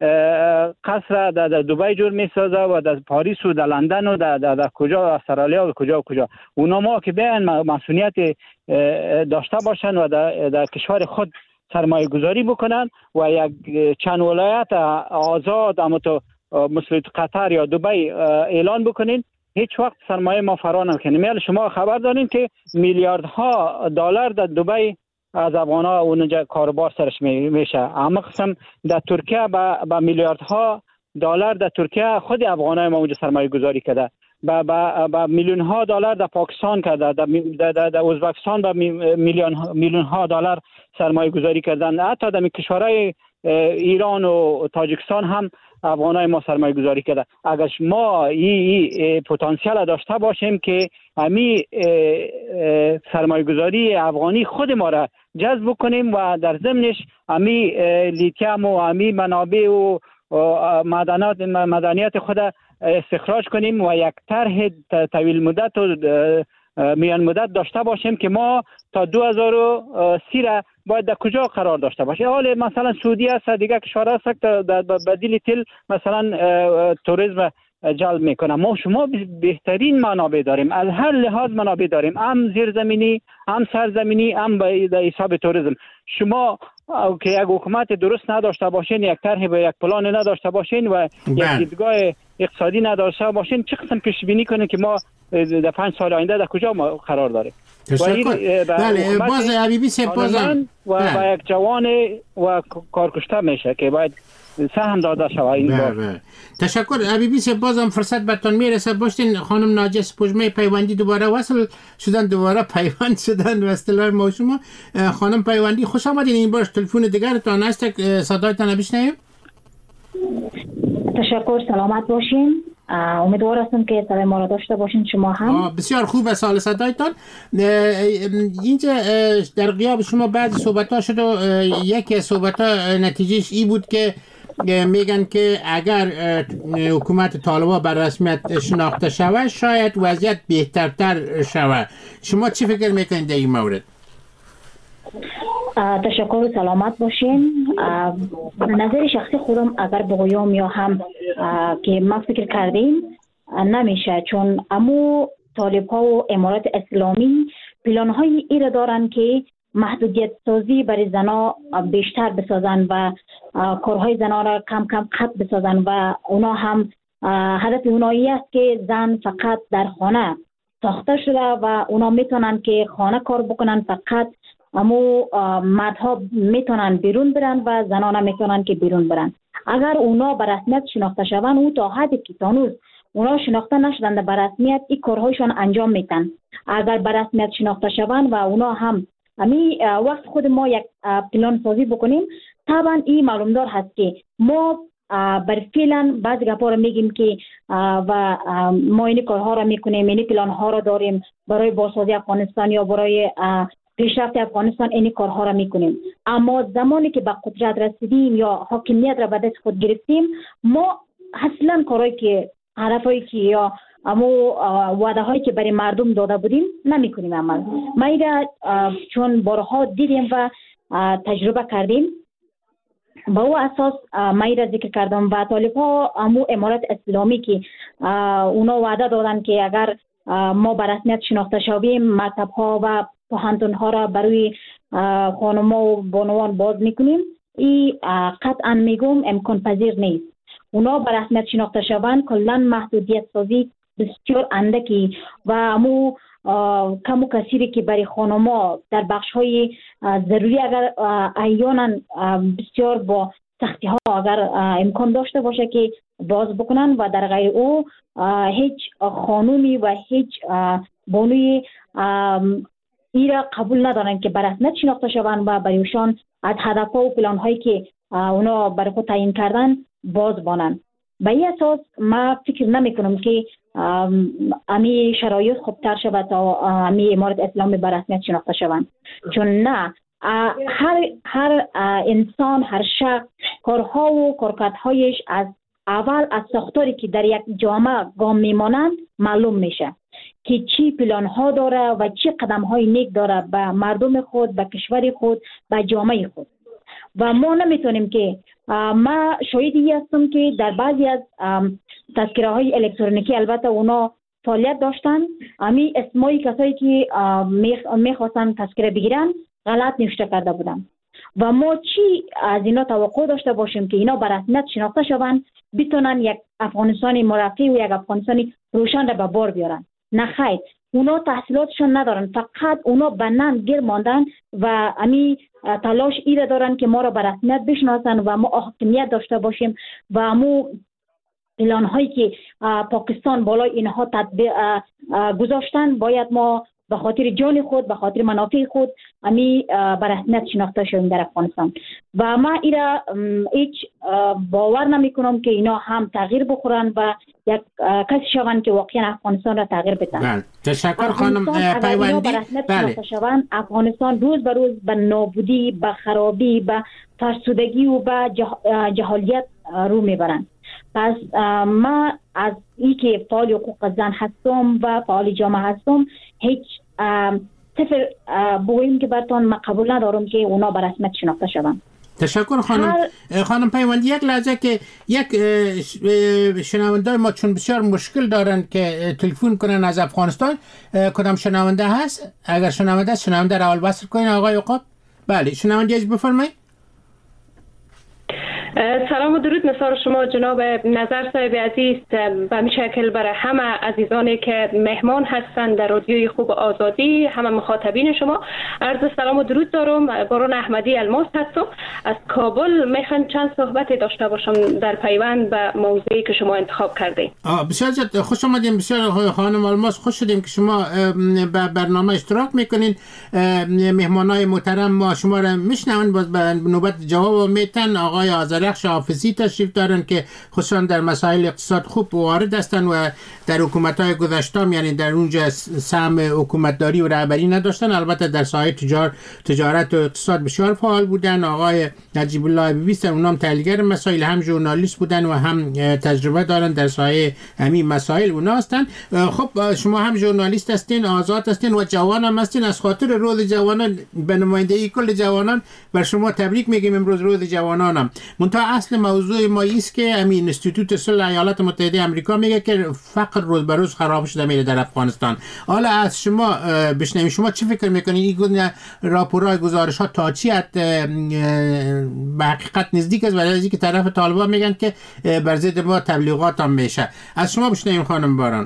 قصر در دبی جور میسازه و در پاریس و در لندن و در, در, در کجا استرالیا و کجا و کجا. اونا ما که بیان مسئولیت داشته باشن و در, در کشور خود سرمایه گذاری بکنن و یک چند ولایت آزاد اما تو مثل قطر یا دبی اعلان بکنین، هیچ وقت سرمایه ما فرا نمیکنه. میل شما خبر دارین که میلیاردها دلار در دبی از افغان‌ها اونجا کاروبار سرش میشه. اما قسم در ترکیه با, با میلیاردها دلار در ترکیه خود افغان‌های ما اونجا سرمایه گذاری کرده. با با, با میلیون ها دلار در پاکستان کرده، در در, در, در ازبکستان با میلیون میلیون ها دلار سرمایه گذاری کردن. حتی در کشورهای ایران و تاجیکستان هم افغانای ما سرمایه گذاری کرده. اگر ما این پتانسیل داشته باشیم که امی سرمایه گذاری افغانی خود ما را جذب کنیم و در ضمنش امی لیتیم و امی منابع و معدنیات مدنیات خود استخراج کنیم و یک طرح طویل مدت و میان مدت داشته باشیم که ما تا دو هزار و سی را باید در کجا قرار داشته باشیم. حالا مثلا سعودی است، دیگه کشورها است که در بدیل تل مثلا توریسم جلب میکنه. ما شما بهترین منابع داریم، از هر لحاظ منابع داریم، هم زیرزمینی، هم سرزمینی، هم به حساب توریسم. شما که یک حکومت درست نداشته باشین، یک طرح به یک پلان نداشته باشین و یک دیدگاه اقتصادی نداشته باشین، چه قسم پیش بینی کنین که ما در پنج سال آینده در کجا ما قرار داریم؟
بله باز حبیبی سپاسم
و با یک جوان و کارکشته میشه که باید سهم داده شود این بار.
تشکر حبیبی سپاسم، فرصت بهتون میرسه. باشین خانم ناجیه سپوږمۍ پیوندی دوباره وصل شدن، دوباره پیوند شدن و اصطلاح ما شما. خانم پیوندی خوش آمدین. این بار تلفن دیگرتان هست، صدایتان بشنویم.
تشکر، سلامت باشین. امیدوار هستم که صدای ما را داشته باشین شما هم.
بسیار خوب است حال صدایتان. اینجا در غیاب شما بعضی صحبت ها شد و یکی از صحبت ها نتیجهش ای بود که میگن که اگر حکومت طالبان بر رسمیت شناخته شود شاید وضعیت بهترتر شود. شما چی فکر میکنید در این مورد؟
تشکر و سلامت باشین. نظر شخصی خودم اگر بگویم یا هم که ما فکر کردیم نمیشه، چون امو طالب ها و امارات اسلامی پلان های ای را دارن که محدودیت سازی برای زنا بیشتر بسازن و کارهای زنا را کم کم قطع بسازن و اونا هم هدف اونایی است که زن فقط در خانه ساخته شده و اونا میتونن که خانه کار بکنن، فقط امو مردها میتونن بیرون برن و زنانه میتونن که بیرون برن. اگر اونا به رسمیت شناخته شون، او تا حدی که تانوز اونا شناخته نشدن به رسمیت این کارهایشان انجام میتن. اگر به رسمیت شناخته شون و اونا هم امی وقت خود ما یک پلان سازی بکنیم، طبعا این معلومدار هست که ما بر فعلا بعضی گپا رو میگیم که و ما این کارها رو میکنیم، این پلان ها رو داریم برای بازسازی افغانستان یا برای پیشرفت افغانستان، این کارها را میکنیم. اما زمانی که به قدرت رسیدیم یا حاکمیت را به دست خود گرفتیم، ما اصلا کارهایی که هدفهایی که یا اما وعده هایی که برای مردم داده بودیم نمیکنیم عمل. ما ایره چون بارها دیدیم و تجربه کردیم، با او اساس ما ایره ذکر کردم. و طالب ها امو امارات اسلامی که اونا وعده دادن که اگر ما به رسمیت شناخته شویم مکتب ها و پوهنتون ها را برای خانم و بانوان باز میکنیم، این قطعا میگم امکان پذیر نیست. اونا به رسمیت شناخته شوند کلا محدودیت سازی بسیار اندکی و امو کمو کثیری که برای خانما در بخش های ضروری اگر احیانا بسیار با سختی ها اگر امکان داشته باشه که باز بکنن و در غیر او هیچ خانومی و هیچ بانوی ایرا قبول ندارن که به رسمیت شناخته شوند و برایشان از هدفها و پلان هایی که اونا برای خود تعیین کردن باز بانن. به این اساس ما فکر نمی کنم که امی شرایط خوبتر شود تا امی امارت اسلامی به رسمیت شناخته شوند، چون نه هر هر انسان هر شخص کارها و کارکردهایش از اول از ساختاری که در یک جامعه گام میمانند معلوم میشه که چی پلان ها داره و چی قدم های نیک داره به مردم خود، به کشور خود، به جامعه خود. و ما نمیتونیم که ما شاهدی هستم که در بعضی از تذکره های الکترونیکی البته اونا فعالیت داشتن، امی اسمای کسایی که میخواستن تذکره بگیرن غلط نوشته کرده بودن و ما چی از اینا توقع داشته باشیم که اینا به رسمیت شناخته شوند بتونن یک افغانستان مرفه و یک افغانستان روشن را به بار بیارن؟ نه خیر، اونا تحصیلاتشون ندارن، فقط اونا بنان گیر ماندن و امی تلاش ایره دارن که ما را به رسمیت بشناسن و ما حاکمیت داشته باشیم و امو پلان هایی که پاکستان بالای اینها تطبیق گذاشتن باید ما به خاطر جان خود، به خاطر منافع خود امی به رسمیت شناخته شویم در افغانستان. و ما ایرا هیچ باور نمی کنم که اینا هم تغییر بخورن و یک کسی شوند که واقعا افغانستان را تغییر بدن.
بله تشکر خانم پیوندی.
بله افغانستان روز به روز به نابودی، به خرابی، به فرسودگی و به جهالیت رو میبرن. پس ما از ای که فعال حقوق زن هستم و فعال جامعه هستم هیچ صفر بگوییم که براتون ما قبول ندارم که اونا به رسمیت شناخته شوند.
تشکر خانم. خانم پیوندی یک لحظه که یک شنونده ما چون بسیار مشکل دارن که تلفن کنن از افغانستان، کدام شنونده هست؟ اگر شنونده هست شنونده را اول وصل کنین آقای عقاب. بله شنونده از بفرمایید.
سلام و درود مثال شما جناب نظر صاحب عزیز، به می شکل برای همه عزیزانی که مهمان هستند در رادیوی خوب آزادی، همه مخاطبین شما عرض سلام و درود دارم. بارون احمدی الماس هستم از کابل. میخوام چند صحبتی داشته باشم در پیوند به موضوعی که شما انتخاب کردید.
بسیار خوش آمدیم. بسیار خانم الماس خوش شدیم که شما به برنامه اشتراک میکنین. مهمانای محترم ما شما را میشنون، باز به نوبت جواب میتن. آقای آذرخش حافظی تشریف دارن که خصوصا در مسائل اقتصاد خوب وارد هستن و در حکومت‌های گذشته یعنی در اونجا سهم حکومتداری و رهبری نداشتن، البته در ساحه تجار تجارت و اقتصاد بسیار فعال بودن. آقای نجیب الله بیبی اونام تحلیلگر مسائل، هم ژورنالیست بودن و هم تجربه دارن در ساحه همین مسائل اونا هستن. خب شما هم ژورنالیست هستین، آزاد هستین و جوان هم هستین. از خاطر روز جوانان به نمایندگی کل جوانان بر شما تبریک میگیم. امروز روز جوانانم. منتها اصل موضوع ما است که همین اینستیتوت صلح ایالات متحده آمریکا میگه که فقر روز به روز خراب شده میره در افغانستان. حالا از شما بشنویم، شما چی فکر میکنید؟ این گونه راپورهای گزارش ها تا چی به حقیقت نزدیک است؟ ولی که طرف طالبان میگن که بر ضد ما تبلیغات هم میشه. از شما بشنویم خانم باران.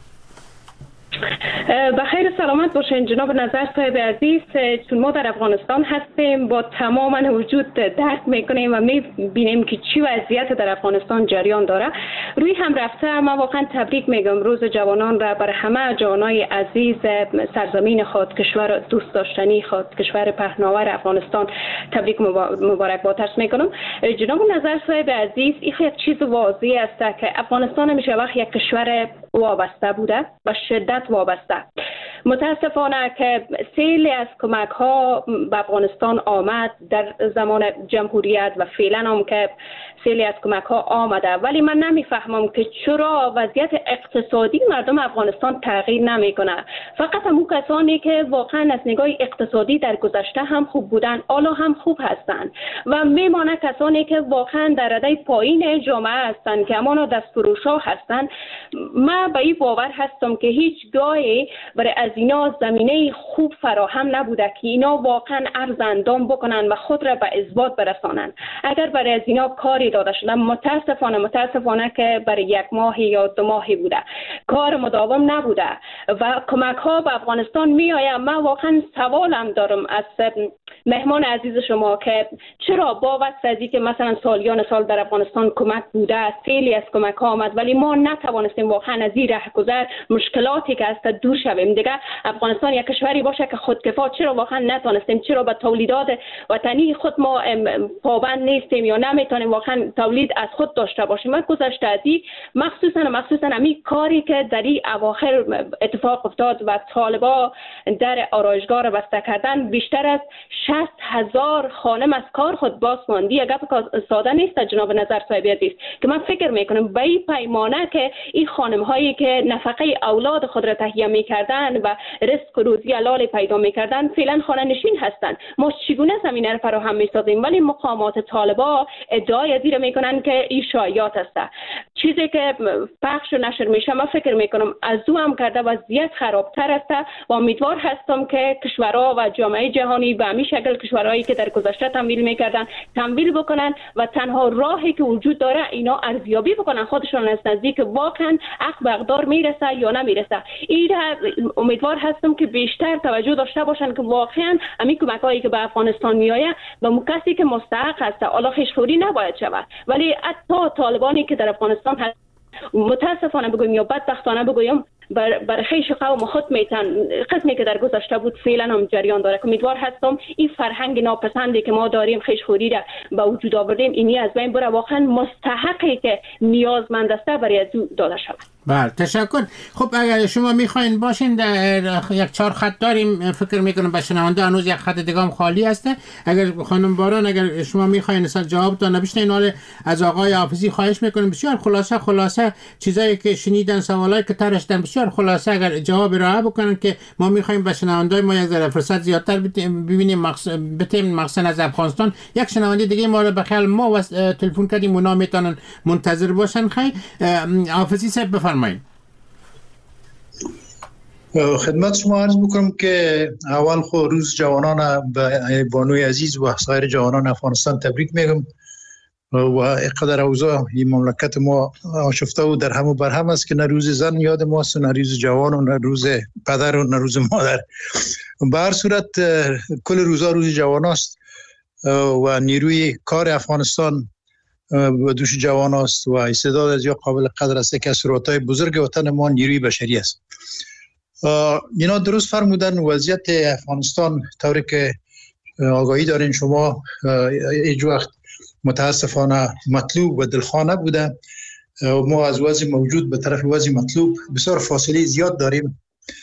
بخیر سلامت باشین جناب نظر صاحب عزیز. چون ما در افغانستان هستیم با تمام وجود درک میکنیم و میبینیم که چی وضعیت در افغانستان جریان داره. روی هم رفته ما واقعا تبریک میگم روز جوانان را بر همه جوانای عزیز سرزمین خود، کشور دوست داشتنی خود، کشور پهناور افغانستان تبریک مبارکباد عرض میکنم. جناب نظر صاحب عزیز این یک چیز واضح است که افغانستان همیشه وقت یک کشور وابسته بوده و شدت وابسته. متاسفانه که سیلی از کمک ها به افغانستان آمد در زمان جمهوریت و فعلا هم که سیلی از کمک ها آمده، ولی من نمیفهمم که چرا وضعیت اقتصادی مردم افغانستان تغییر نمیکنه. فقط همون کسانی که واقعا از نگاه اقتصادی در گذشته هم خوب بودن حالا هم خوب هستند و میمانه کسانی که واقعا در رده پایین جامعه هستند که همان دستفروشا هستند. من به این باور هستم که هیچ گاهی برای از اینا زمینه خوب فراهم نبوده که اینا واقعا عرض اندام بکنن و خود را به اثبات برسانن. اگر برای از اینا کاری داده شده، متاسفانه متاسفانه که برای یک ماه یا دو ماهی بوده، کار مداوم نبوده و کمک ها به افغانستان می آید. من واقعا سوالم دارم از مهمان عزیز شما که چرا با واسطه که مثلا سالیان سال در افغانستان کمک بوده، خیلی از کمک ها آمد، ولی ما نتوانستیم واقعا از این رهگذر مشکلاتی که است دور شویم. دیگه افغانستان یک کشوری باشه که خودکفا، چرا واقعا نتوانستیم؟ چرا به تولیدات وطنی خود ما پابند نیستیم یا نمیتونیم واقعا تولید از خود داشته باشیم؟ من گذشته از این مخصوصا مخصوصا همین کاری که در این اواخر اتفاق افتاد و طالبا در آرایشگاه را بسته کردن، بیشتر از شصت هزار خانم از کار خود باز ماندی. یک گپ ساده نیست جناب نظر صاحب عزیز که من فکر میکنم به این پیمانه که این خانم هایی که نفقه اولاد خود را تهیه میکردن و رزق و روزی حلال پیدا میکردن فعلا خانه نشین هستند. ما چگونه زمینه را فراهم میسازیم؟ ولی مقامات طالبا ادعای زیر میکنن که این شایعات است. چیزی که پخش و نشر میشه من فکر میکنم از دو هم کرده وضعیت خرابتر است و امیدوار هستم که کشورها و جامعه جهانی به همین شکل کشورهایی که در گذشته تمویل میکردن تمویل بکنن و تنها راهی که وجود داره اینا ارزیابی بکنن خودشون از نزدیک واقعا حق به اقدار میرسه یا نمیرسه. این امیدوار هستم که بیشتر توجه داشته باشن که واقعا همین کمکایی که به افغانستان میآید به کسی که مستحق هست، حالا خشخوری نباید شود، ولی حتی طالبانی که در افغانستان هست متاسفانه بگویم یا بدبختانه بگویم بر بر خیش قوم خود میتن قسمی که در گذشته بود فعلا هم جریان داره. امیدوار هستم این فرهنگ ناپسندی که ما داریم، خیشخوری را به وجود آوردیم، اینی از بین بره، واقعا مستحقی که نیازمند است برای از داده شود.
بله تشکر. خب اگر شما میخواین باشین در یک چهار خط داریم، فکر میکنم به شنونده هنوز یک خط دیگه هم خالی هسته. اگر خانم باران اگر شما میخواین اصلا جواب تا نبشتین، حالا از آقای حافظی خواهش میکنم بسیار خلاصه خلاصه چیزایی که شنیدن، سوالایی که طرحشدن بسیار خلاصه اگر جواب ارائه بکنن که ما میخوایم به شنونده ما یک ذره فرصت زیادتر ببینیم. مقصد بتیم مقصد از افغانستان یک شنونده دیگه ما رو به خیال ما و تلفن کردیم، اونا میتونن منتظر باشن. خیلی حافظی صاحب بفرمایید.
خدمت شما عرض بکنم که اول خو روز جوانان به بانوی عزیز و سایر جوانان افغانستان تبریک میگم و اقدر اوضاع این مملکت ما آشفته و در هم و بر هم است که نه روز زن یاد ماست، نه روز جوان و نه روز پدر و نه روز مادر. به هر صورت کل روزا روز جوان است و نیروی کار افغانستان و دوش جوان است و استعداد از یا قابل قدر است که از ثروت‌های بزرگ وطن ما نیروی بشری است. اینا درست فرمودن. وضعیت افغانستان طوری که آگاهی دارین شما هیچ وقت متاسفانه مطلوب و دلخواه نبوده. ما از وضع موجود به طرف وضع مطلوب بسیار فاصله زیاد داریم.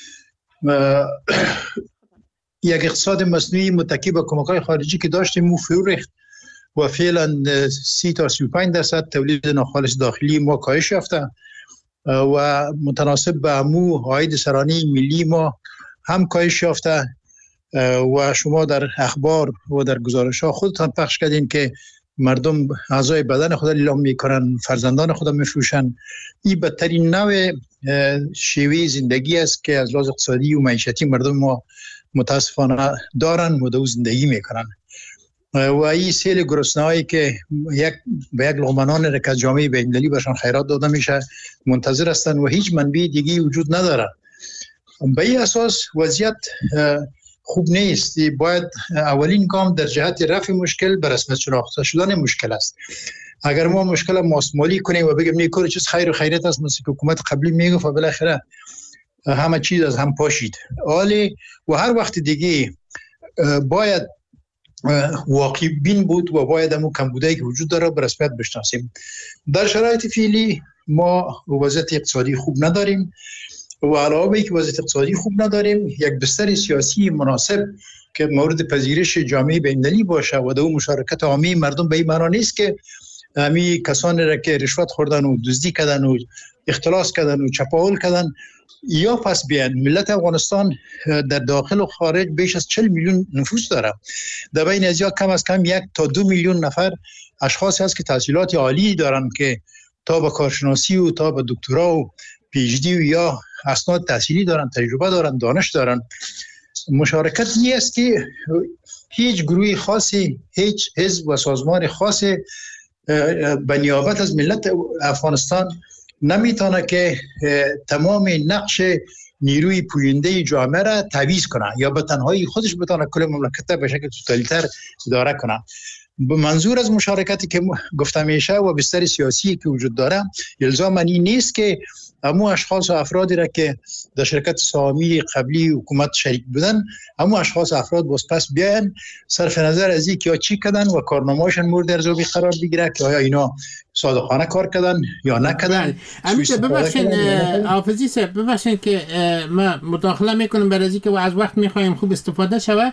یک اقتصاد مصنوعی متکی به کمک‌های خارجی که داشتیم مو فرو ریخت و فعلا سی تا سی و پنج درصد تولید ناخالص داخلی ما کاهش یافته و متناسب به امو عاید سرانه ملی ما هم کاهش یافته و شما در اخبار و در گزارش‌ها خودتان پخش کردین که مردم اعضای بدن خود لیلام میکنن، فرزندان خود میفروشن. این بدترین نوع شیوه زندگی است که از لحاظ اقتصادی و معیشتی مردم ما متاسفانه دارن و دو زندگی میکنن و این سیل گرسنه‌ای که یک به یک لقمه نان را که جامعه بین‌المللی برشان خیرات داده میشه منتظر هستند و هیچ منبع دیگه وجود نداره. به این اساس وضعیت خوب نیست. باید اولین گام در جهت رفع مشکل به رسمیت شناخته شدن مشکل است. اگر ما مشکل ماسمالی کنیم و بگیم نیکور چیز خیر و خیریت است مثل که حکومت قبلی میگفت و بالاخره همه چیز از هم پاشید. عالی و هر وقت دیگه باید واقعی بین بود و باید همون کمبودایی که وجود داره به رسمیت بشناسیم. در شرایط فعلی ما وضعیت اقتصادی خوب نداریم و علاوه بر اینکه وضعیت اقتصادی خوب نداریم، یک بستر سیاسی مناسب که مورد پذیرش جامعه بین‌المللی باشه و دو مشارکت عامی مردم به این معنا نیست که همین کسانی را که رشوت خوردن و دزدی کردن و اختلاس کردن و چپاول کردن یا پس بیان. ملت افغانستان در داخل و خارج بیش از چهل میلیون نفوس داره. در بین ازیا کم از کم یک تا دو میلیون نفر اشخاصی هست که تحصیلات عالی دارن که تا به کارشناسی و تا به دکترا و پی اچ دی یا اسناد تحصیلی دارن، تجربه دارن، دانش دارن. مشارکت نیست که هیچ گروه خاصی، هیچ حزب و سازمان خاصی به نیابت از ملت افغانستان نمیتونه که تمام نقش نیروی پوینده جامعه را تعویض کنه یا به تنهایی خودش بتونه کل مملکت به شکل توتالیتر اداره کنه. به منظور از مشارکتی که گفتم میشه و بستر سیاسی که وجود داره، الزاما این نیست که همو اشخاص و افرادی را که در شرکت سهامی قبلی حکومت شریک بودن، همو اشخاص و افراد باز پس بیاین صرف نظر از اینکه یا چی کردن و کارنامه‌شان مورد ارزیابی قرار بگیره که آیا اینا صادقانه کار کردن یا نکردن.
امیشه ببخشید حافظی صاحب، ببخشید که ما مداخله میکنم برای اینکه و از وقت میخوایم خوب استفاده شوه.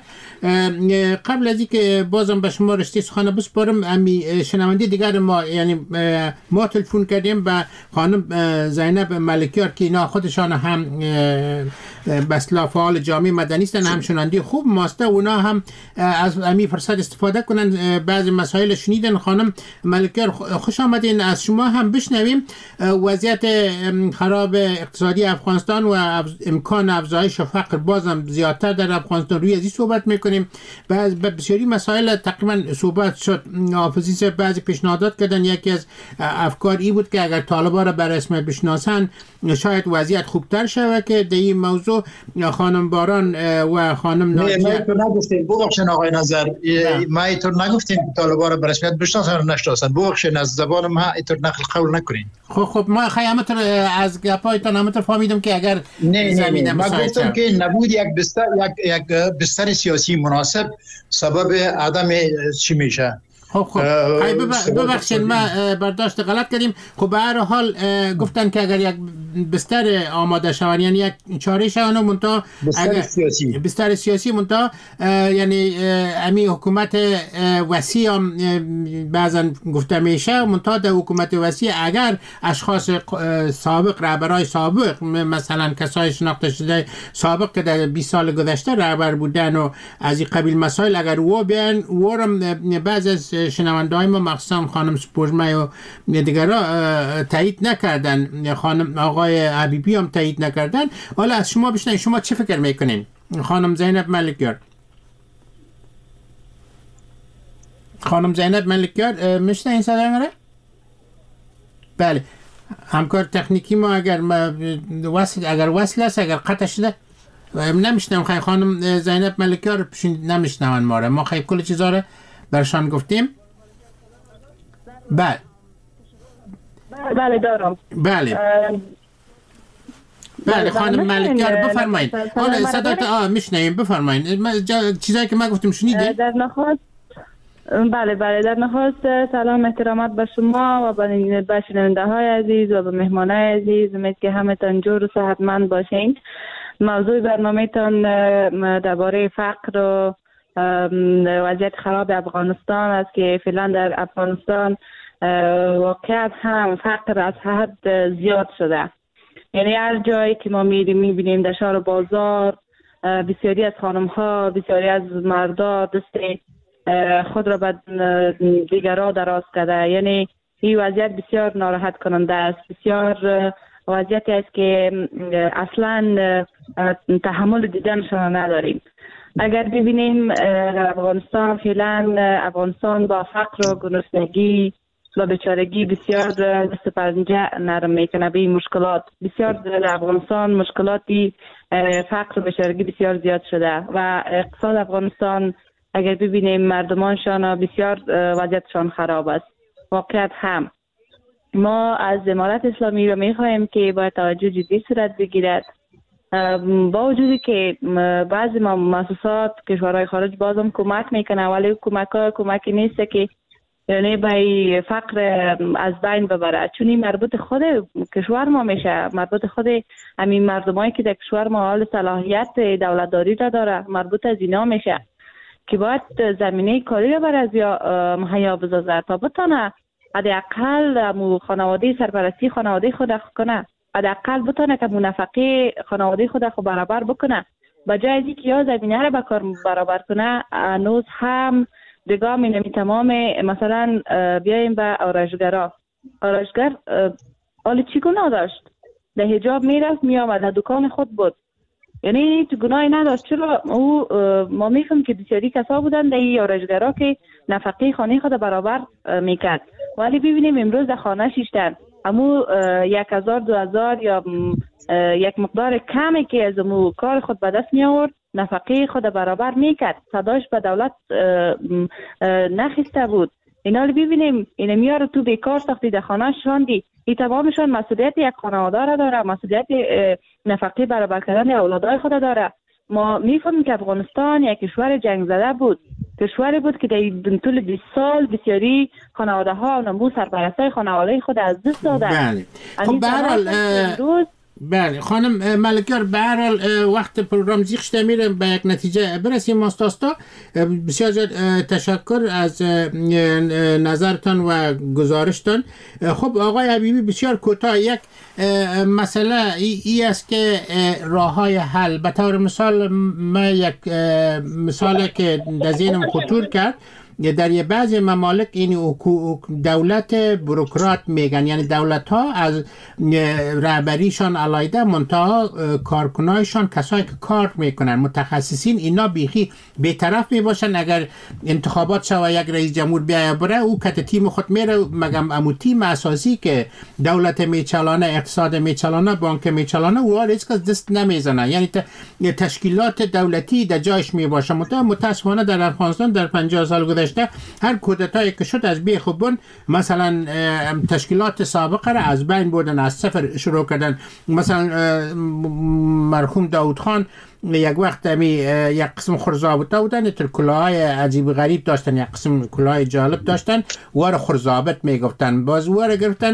قبل از اینکه بازم به شما رشته سخن بسپارم، امی شنونده دیگر ما یعنی ما تلفن کردیم به خانم زینب ملکیار که اینا خودشان هم به اصطلاح فعال جامعه مدنی هستن، هم شنونده خوب ماسته، اونا هم از امی فرصت استفاده کنن بعضی مسائل شنیدن. خانم ملکیار خوش آمدین، از شما هم بشنویم وضعیت خراب اقتصادی افغانستان و امکان افزایش فقر بازم زیادتر در افغانستان، روی ازی صحبت میکنیم. بعض بسیاری مسائل تقریبا صحبت شد. حافظی صاحب بعضی پیشنهادات کردن، یکی از افکار ای بود که اگر طالبان را بر اسم بشناسن شاید وضعیت خوبتر شود، که در این موضوع خانم باران و خانم ناجیه
ما اینطور نگفتیم. ببخشید آقای نظر، ما اینطور نگفتیم طالبان را به رسمیت بشناسن و نشناسن. ببخشید از زبان ما اینطور نقل قول نکنین.
خب خب ما خیامت از گپایتان همتر فهمیدم که اگر
نه نه ما گفتم که نبود یک بستر یک یک بستر سیاسی مناسب سبب عدم چی میشه.
خب خب ببخشید ما برداشت غلط کردیم. خب به هر حال گفتن که اگر یک بستر آماده شون، یعنی یک چاره شون منتها
بستر سیاسی
بستر سیاسی منتها یعنی امی حکومت وسیع هم بعضا گفته میشه، منتها در حکومت وسیع اگر اشخاص سابق، رهبرای سابق، مثلا کسای شناخته شده سابق که در بیست سال گذشته رهبر بودن و از این قبیل مسائل اگر و بیان ورم بعض از شنونده‌های ما مخصوصا خانم سپوږمۍ و دیگرها تایید نکردن، خانم آقای حبیبی هم تایید نکردن. حالا از شما بشنویم شما چه فکر میکنین؟ خانم زینب ملکیار. خانم زینب ملکیار میشنوین صدای ما؟ بله. همکار تکنیکی ما اگر ما وصل اگر وصل است، اگر قطع شده نمیشنم. خیلی خانم زینب ملکیار نمیشنون ما را. ما خیلی کل چیزا رو برشان گفتیم. بله
بله دارم.
بله بله خانم ملکیار بفرمایید. حالا صدات آ میشنویم، بفرمایید. چیزایی که ما گفتم شنیدید؟
در نخست بله بله در نخست سلام احترامات به شما و به شنونده های عزیز و به مهمان های عزیز. امید که همتان جور و صحتمند باشین. موضوع برنامه تان درباره فقر و وضعیت خراب افغانستان است که فعلا در افغانستان واقعیت هم فقر از حد زیاد شده. یعنی هر جایی که ما میریم میبینیم در شهر بازار بسیاری از خانم ها، بسیاری از مردا دست خود را به دیگران دراز کرده. یعنی این وضعیت بسیار ناراحت کننده است، بسیار وضعیتی است که اصلا تحمل دیدنشان نداریم. اگر ببینیم افغانستان فعلا افغانستان با فقر و گرسنگی و بیچارگی بسیار دست پنجه نرم میکنه به این مشکلات. بسیار در افغانستان مشکلاتی فقر و بیچارگی بسیار زیاد شده و اقتصاد افغانستان اگر ببینیم مردمانشان بسیار وضعیتشان خراب است. واقعیت هم ما از امارت اسلامی را میخواهیم که باید توجه جدی صورت بگیرد، با وجودی که بعضی مؤسسات کشورهای خارج بازم کمک میکنه ولی کمک ها کمکی نیست که یعنی به فقر از بین ببره، چون این مربوط خود کشور ما میشه، مربوط خود همین مردمایی که در کشور ما حال صلاحیت دولتداری را داره، مربوط از اینا میشه که باید زمینه کاری را بر از مهیا بسازه تا بتونه حداقل خانواده سرپرستی خانواده خود کنه، حداقل بتونه که منفقه خانواده خود خود برابر بکنه. با جای از اینکه یا زمینه را به کار برابر کنه، هنوز هم دیگه می نمی تمام. مثلا بیایم به آرایشگرا، آرایشگر حالی چی گناه داشت؟
در حجاب میرفت میامد در دکان خود بود، یعنی تو گناهی نداشت. چرا او ما میفهم که بسیاری کسا بودن در این آرایشگرها که نفقه خانه خود برابر میکرد، ولی ببینیم امروز در خانه شیشتن امو یک هزار دو هزار یا یک مقدار کمی که از امو کار خود به دست می آورد نفقه خود برابر میکرد، صداش به دولت نخسته بود. اینا رو ببینیم اینا میاره تو بیکار ساختی در خانه شاندی، این تمامشان مسئولیت یک خانواده را داره، مسئولیت نفقه برابر کردن اولادای خود داره. ما میفهمیم که افغانستان یک کشور جنگ زده بود، کشوری بود که در طول بیست سال بسیاری خانواده ها و نمو سرپرستای خانواده خود از دست دادن.
بله خب به هر حال بله خانم ملکیار، به هر حال وقت پروگرام زیغ شده میره به یک نتیجه برسیم. ماستاستا بسیار زیاد تشکر از نظرتان و گزارشتان. خب آقای حبیبی بسیار کوتاه، یک مسئله ای, ای است که راه های حل به طور مثال ما یک مثالی که در ذهنم خطور کرد در یه بعضی ممالک این دولت بروکرات میگن، یعنی دولت ها از رهبریشان علایده منتها کارکنایشان کسایی که کار میکنن متخصصین اینا بیخی بی‌طرف میباشن. اگر انتخابات شوه یک رئیس جمهور بیاید بره او کت تیم خود میره، مگم امو تیم اساسی که دولت میچلانه اقتصاد میچلانه بانک میچلانه او هیچ کس دست نمیزنه، یعنی تشکیلات دولتی در جایش میباشه. متاسفانه در افغانستان در پنجاه سال گذشته هر کودتایی که شد از بیخوبون مثلا تشکیلات سابقه را از بین بردن، از صفر شروع کردن. مثلا مرحوم داود خان یک وقت می یک قسم خرزابطه بودن، تر کلاهای عجیب غریب داشتن، یک قسم کلاهای جالب داشتن، وار خرزابط میگفتن. باز وار گرفتن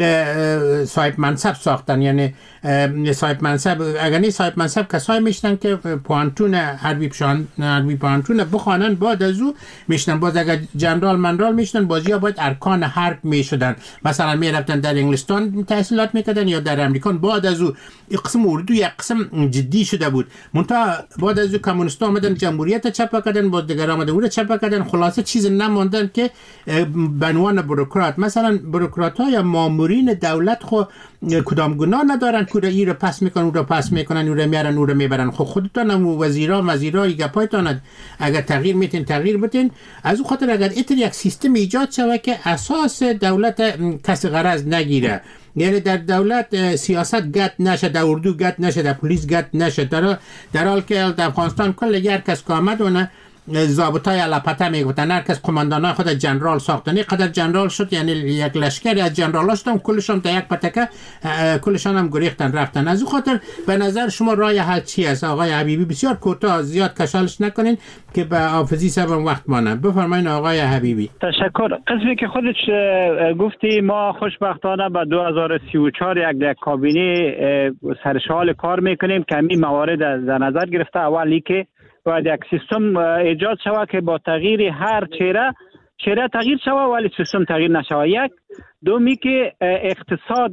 صاحب منصب ساختن، یعنی صاحب منصب اگر نه صاحب منصب کسایی میشتن که پوانتون حربی پشان حربی پوانتون بخوانن، بعد از او میشتن باز اگر جنرال منرال میشتن بازی ها باید ارکان حرب میشدن، مثلا میرفتن در انگلستان تحصیلات میکردن یا در امریکا. بعد از او قسم اردو یک قسم جدی شده بود، منتها بعد از او کمونیست آمدن جمهوریت چپا کردن، باز دیگر آمدن او را چپا کردن، خلاصه چیز نماندن که به عنوان بروکرات. مثلا بروکرات ها یا مامورین دولت خو کدام گناه ندارن که ای رو پس میکنن او رو پس میکنن او رو میارن او رو میبرن. خب خودتان هم وزیرا وزیرای گپایتان اگر تغییر میتین تغییر بتین. از او خاطر اگر ایتر یک سیستم ایجاد شوه که اساس دولت کسی غرض نگیره، یعنی در دولت سیاست گت نشه، در اردو گت نشه، در پلیس گت نشه، در در حال که در افغانستان کل هر کس که آمد اونه ضابطای لپته میگفتن، هر کس قماندانای خود جنرال ساختن، قدر جنرال شد یعنی یک لشکری از جنرالاش هم کلشون در یک پتکه کلشان هم گریختن رفتن. از او خاطر به نظر شما راه حل چی است آقای حبیبی؟ بسیار کوتاه، زیاد کشالش نکنین که به حافظی صاحب وقت مانه. بفرمایید آقای حبیبی.
تشکر. قسمی که خودش گفتی ما خوشبختانه به دو هزار و سی و چهار یک یک کابینه سرشال کار میکنیم که همین موارد در نظر گرفته. اولی که باید یک سیستم ایجاد شود که با تغییر هر چهره چهره تغییر شود ولی سیستم تغییر نشود. یک دومی که اقتصاد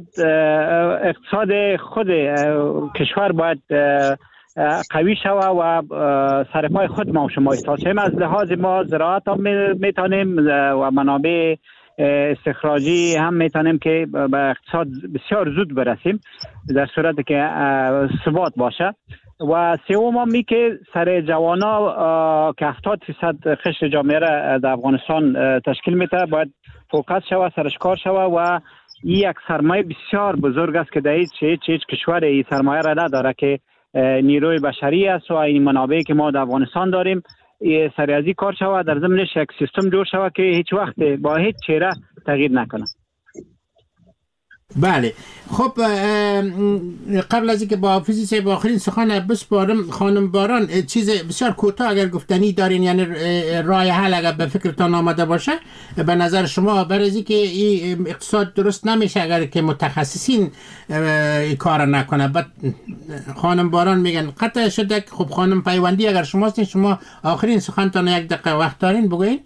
اقتصاد خود کشور باید قوی شود و سرپای خود ما و شما ایستاد شویم. از لحاظ ما زراعت هم میتونیم و منابع استخراجی هم میتونیم که به اقتصاد بسیار زود برسیم در صورتی که ثبات باشه. و سوم هم می که سر جوانا که هفتاد درصد قشر جامعه را در افغانستان تشکیل میده باید فوکس شود، سرش کار شود و این یک سرمایه بسیار بزرگ است که در هیچ هیچ هیچ کشور این سرمایه را نداره که نیروی بشری است و این منابعی که ما در افغانستان داریم سر از این کار شود، در ضمنش یک سیستم جور شود که هیچ وقت با هیچ چهره تغییر نکنه.
بله خب قبل از اینکه با حافظی صاحب آخرین سخن بسپارم، خانم باران چیز بسیار کوتاه اگر گفتنی دارین، یعنی راه حل اگر به فکرتان آمده باشه به نظر شما برای که این اقتصاد درست نمیشه اگر که متخصصین این کار نکنه. بعد خانم باران میگن قطع شده. خب خانم پیوندی اگر شما هستین، شما آخرین سخنتان یک دقیقه وقت دارین بگوین.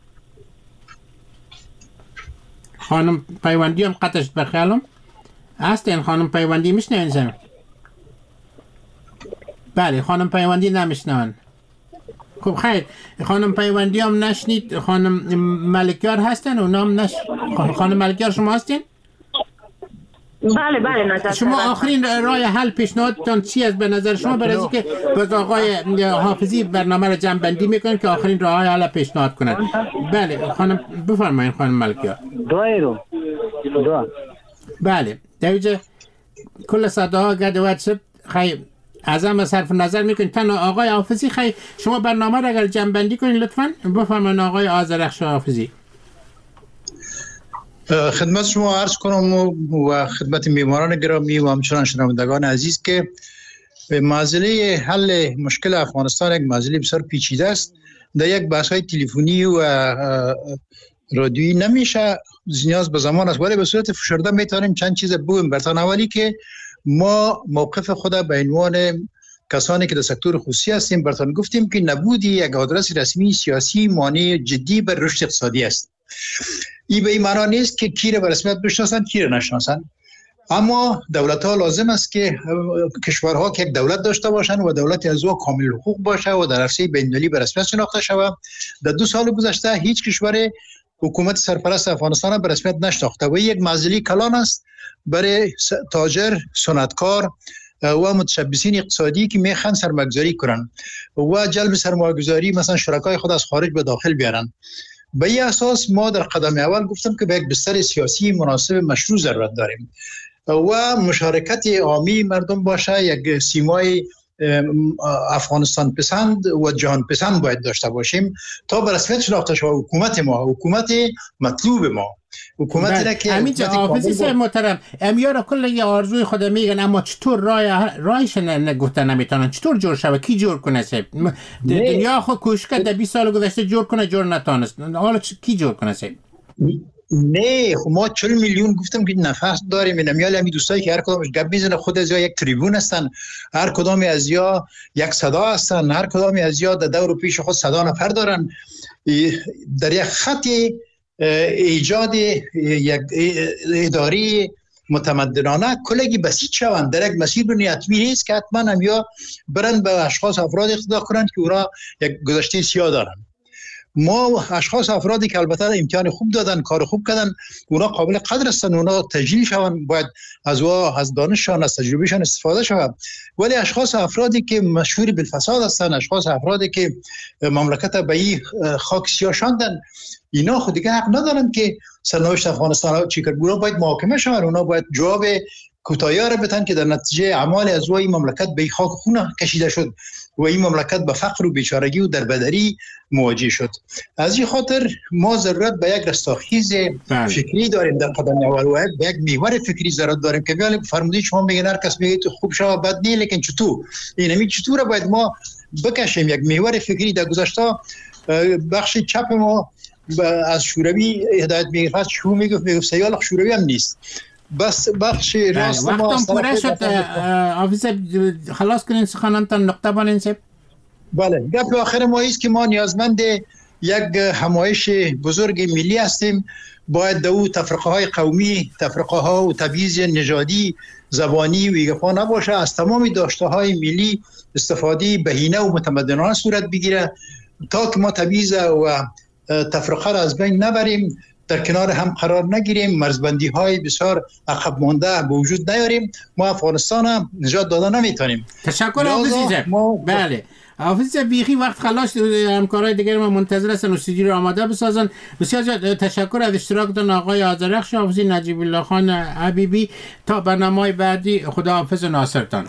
خانم پیوندی هم قطعش بخیالم هستین. خانم پیوندی میشنوین زمین؟ بله خانم پیوندی نمیشنون. خب خیر خانم پیوندی هم نشنید. خانم ملکیار هستن اونا هم نش... خانم ملکیار شما هستین؟
بله بله نظر
شما آخرین راه حل پیشنهادتان چی است به نظر شما؟ برای از اینکه باز آقای حافظی برنامه را جمع بندی میکنن که آخرین راه حل پیشنهاد کنند. بله خانم بفرمایید خانم ملکیار.
دوای رو دو
بله در کل صداها گرد واتساپ خیلی از هم صرف نظر میکنید. تنها آقای حافظی خیلی شما برنامه را اگر جمع بندی کنید لطفا بفرمایید آقای آذرخش حافظی.
خدمت شما عرض کنم و خدمت میهمانان گرامی و همچنان شنوندگان عزیز که مسئله حل مشکل افغانستان یک مسئله بسیار پیچیده است. در یک بحث‌های تلفنی و رادیویی نمیشه، نیاز به زمان است، ولی به صورت فشرده میتونیم چند چیز بگویم براتون. اولی که ما موقف خود به عنوان کسانی که در سکتور خصوصی هستیم براتون گفتیم که نبودی یک آدرس رسمی سیاسی مانع جدی بر رشد اقتصادی است. این به این معنا نیست که کی را به رسمیت بشناسن کی را نشناسن، اما دولت ها لازم است که کشورها که یک دولت داشته باشند و دولت از او کامل حقوق باشه و در عرصه بین‌المللی به رسمیت شناخته شود. در دو سال گذشته هیچ کشور حکومت سرپرست افغانستان به رسمیت نشناخته و یک معضله کلان است برای تاجر، صنعتکار و متشبثین اقتصادی که میخوان سرمایه‌گذاری کنن و جلب سرمایه‌گذاری مثلا شرکای خود از خارج به داخل بیارن. به این اساس ما در قدم اول گفتم که به یک بستر سیاسی مناسب مشروع ضرورت داریم و مشارکت عامی مردم باشه. یک سیمای افغانستان پسند و جهان پسند باید داشته باشیم تا به رسمیت شناخته شود حکومت ما، حکومت مطلوب ما، حکومتی را که
همینجا حافظی صاحب محترم امیارا کل یه آرزوی خود میگن، اما چطور راه راهش نگفته نمیتونن چطور جور شود؟ کی جور کنه صاحب؟ دنیا خود کوشش کرد بیست سال گذشته جور کنه، جور نتونست، حالا کی جور کنه صاحب؟
نه خب ما چهل میلیون گفتم که نفس داریم. نمیال همین دوستایی که هر کدامش گپ میزنه خود از یا یک تریبون هستن، هر کدام از یا یک صدا هستن، هر کدام از یا در دور پیش خود صدا نفر دارن. در یک خط ایجاد یک اداری متمدنانه کلگی بسیط شوند در یک مسیر بنیادمی نیست که حتما هم یا برن به اشخاص افراد اقتدا کنند که اونا یک گذشته سیاه دارن. ما اشخاص افرادی که البته امتحان خوب دادن، کار خوب کردن، اونا قابل قدر هستن، اونا تجلیل شوند، باید از وا از دانششان از تجربهشان استفاده شود. ولی اشخاص افرادی که مشهور بالفساد هستن، اشخاص افرادی که مملکت به این خاک سیاه شاندن، اینا خود دیگه حق ندارن که سرنوشت افغانستان چی کرد. اونا باید محاکمه شوند، اونا باید جواب کوتاهی را بدن که در نتیجه اعمال از وی مملکت به خاک خون کشیده شد و این مملکت به فقر و بیچارگی و دربدری مواجه شد. از این خاطر ما ضرورت به یک رستاخیز فکری داریم در قدم اول و به یک محور فکری ضرورت داریم که بیان فرمودید شما میگن هر کس میگه تو خوب شو بد نیست، لیکن چطور این همین چطور باید ما بکشیم. یک محور فکری در گذشته بخش چپ ما از شوروی هدایت میگرفت، شو میگفت میگفت سیال شوروی هم نیست، بس بخش راست ما
وقتم پوره شد. حافظ خلاص کنین سخنانتان، نقطه بانین سب.
بله گپ آخر ما است که ما نیازمند یک همایش بزرگ ملی هستیم. باید دو تفرقه های قومی، تفرقه ها و تبعیض نژادی، زبانی و ایگفا نباشه، از تمام داشته های ملی استفاده بهینه و متمدنانه صورت بگیره تا که ما تبعیض و تفرقه را از بین نبریم، در کنار هم قرار نگیریم، مرزبندی های بسیار عقب مانده به وجود نیاریم. ما افغانستان هم نجات داده نمیتونیم.
تشکر حافظی ما... بله حافظ بیخی وقت خلاص، همکارای دیگر ما منتظر هستن استودیو رو آماده بسازن. بسیار تشکر از اشتراکتون آقای آذرخش حافظی، نجیب الله خان حبیبی. تا برنامه بعدی خداحافظ و ناصرتان.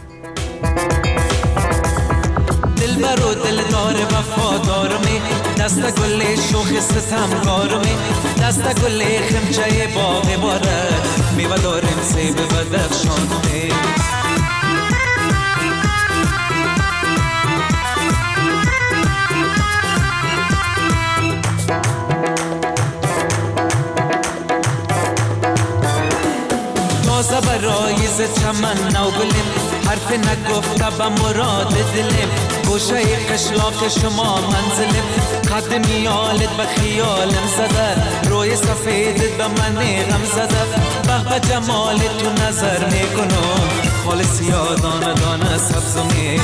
دلبر و دلدار وفادار می دست گل شوخ ستمگار می دست گل خمچه باغ باره میوه داریم سیب بدخشان می تازه برای ز چمن نو گلیم، حرف نگفته به مراد دلیم، گوشه قشلاق شما منزلیم، قد میالت به خیالم زده، روی سفیدت به من غم زده، به به جمالت تو نظر میکنم، خالص یادانه دانه سبزمی.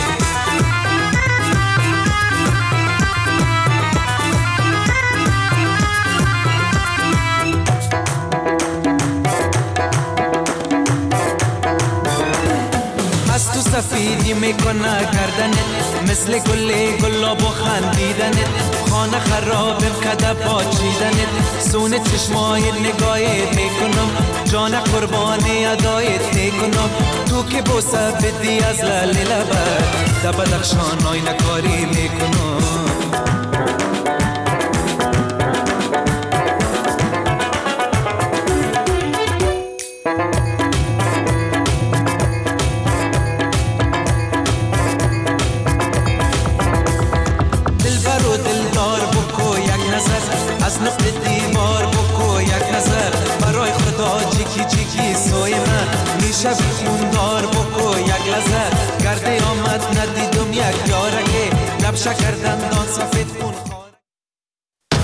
سفیدی میکنه گردنت، مثل گل گلاب و خندیدنت، خانه خراب قدم پاچیدنت، سونه چشمای نگاهت میکنم، جان قربانی ادایت میکنم، تو که بوسه بدی از لال لبت، در بدخشان آینه کاری میکنم. از نقل دیوار بکو یک نظر، برای خدا جیکی جیکی سوی من، میشه خوندار بکو یک لحظه، گرده آمد ندیدم یک یارگه، لب شکردن دان سفید خون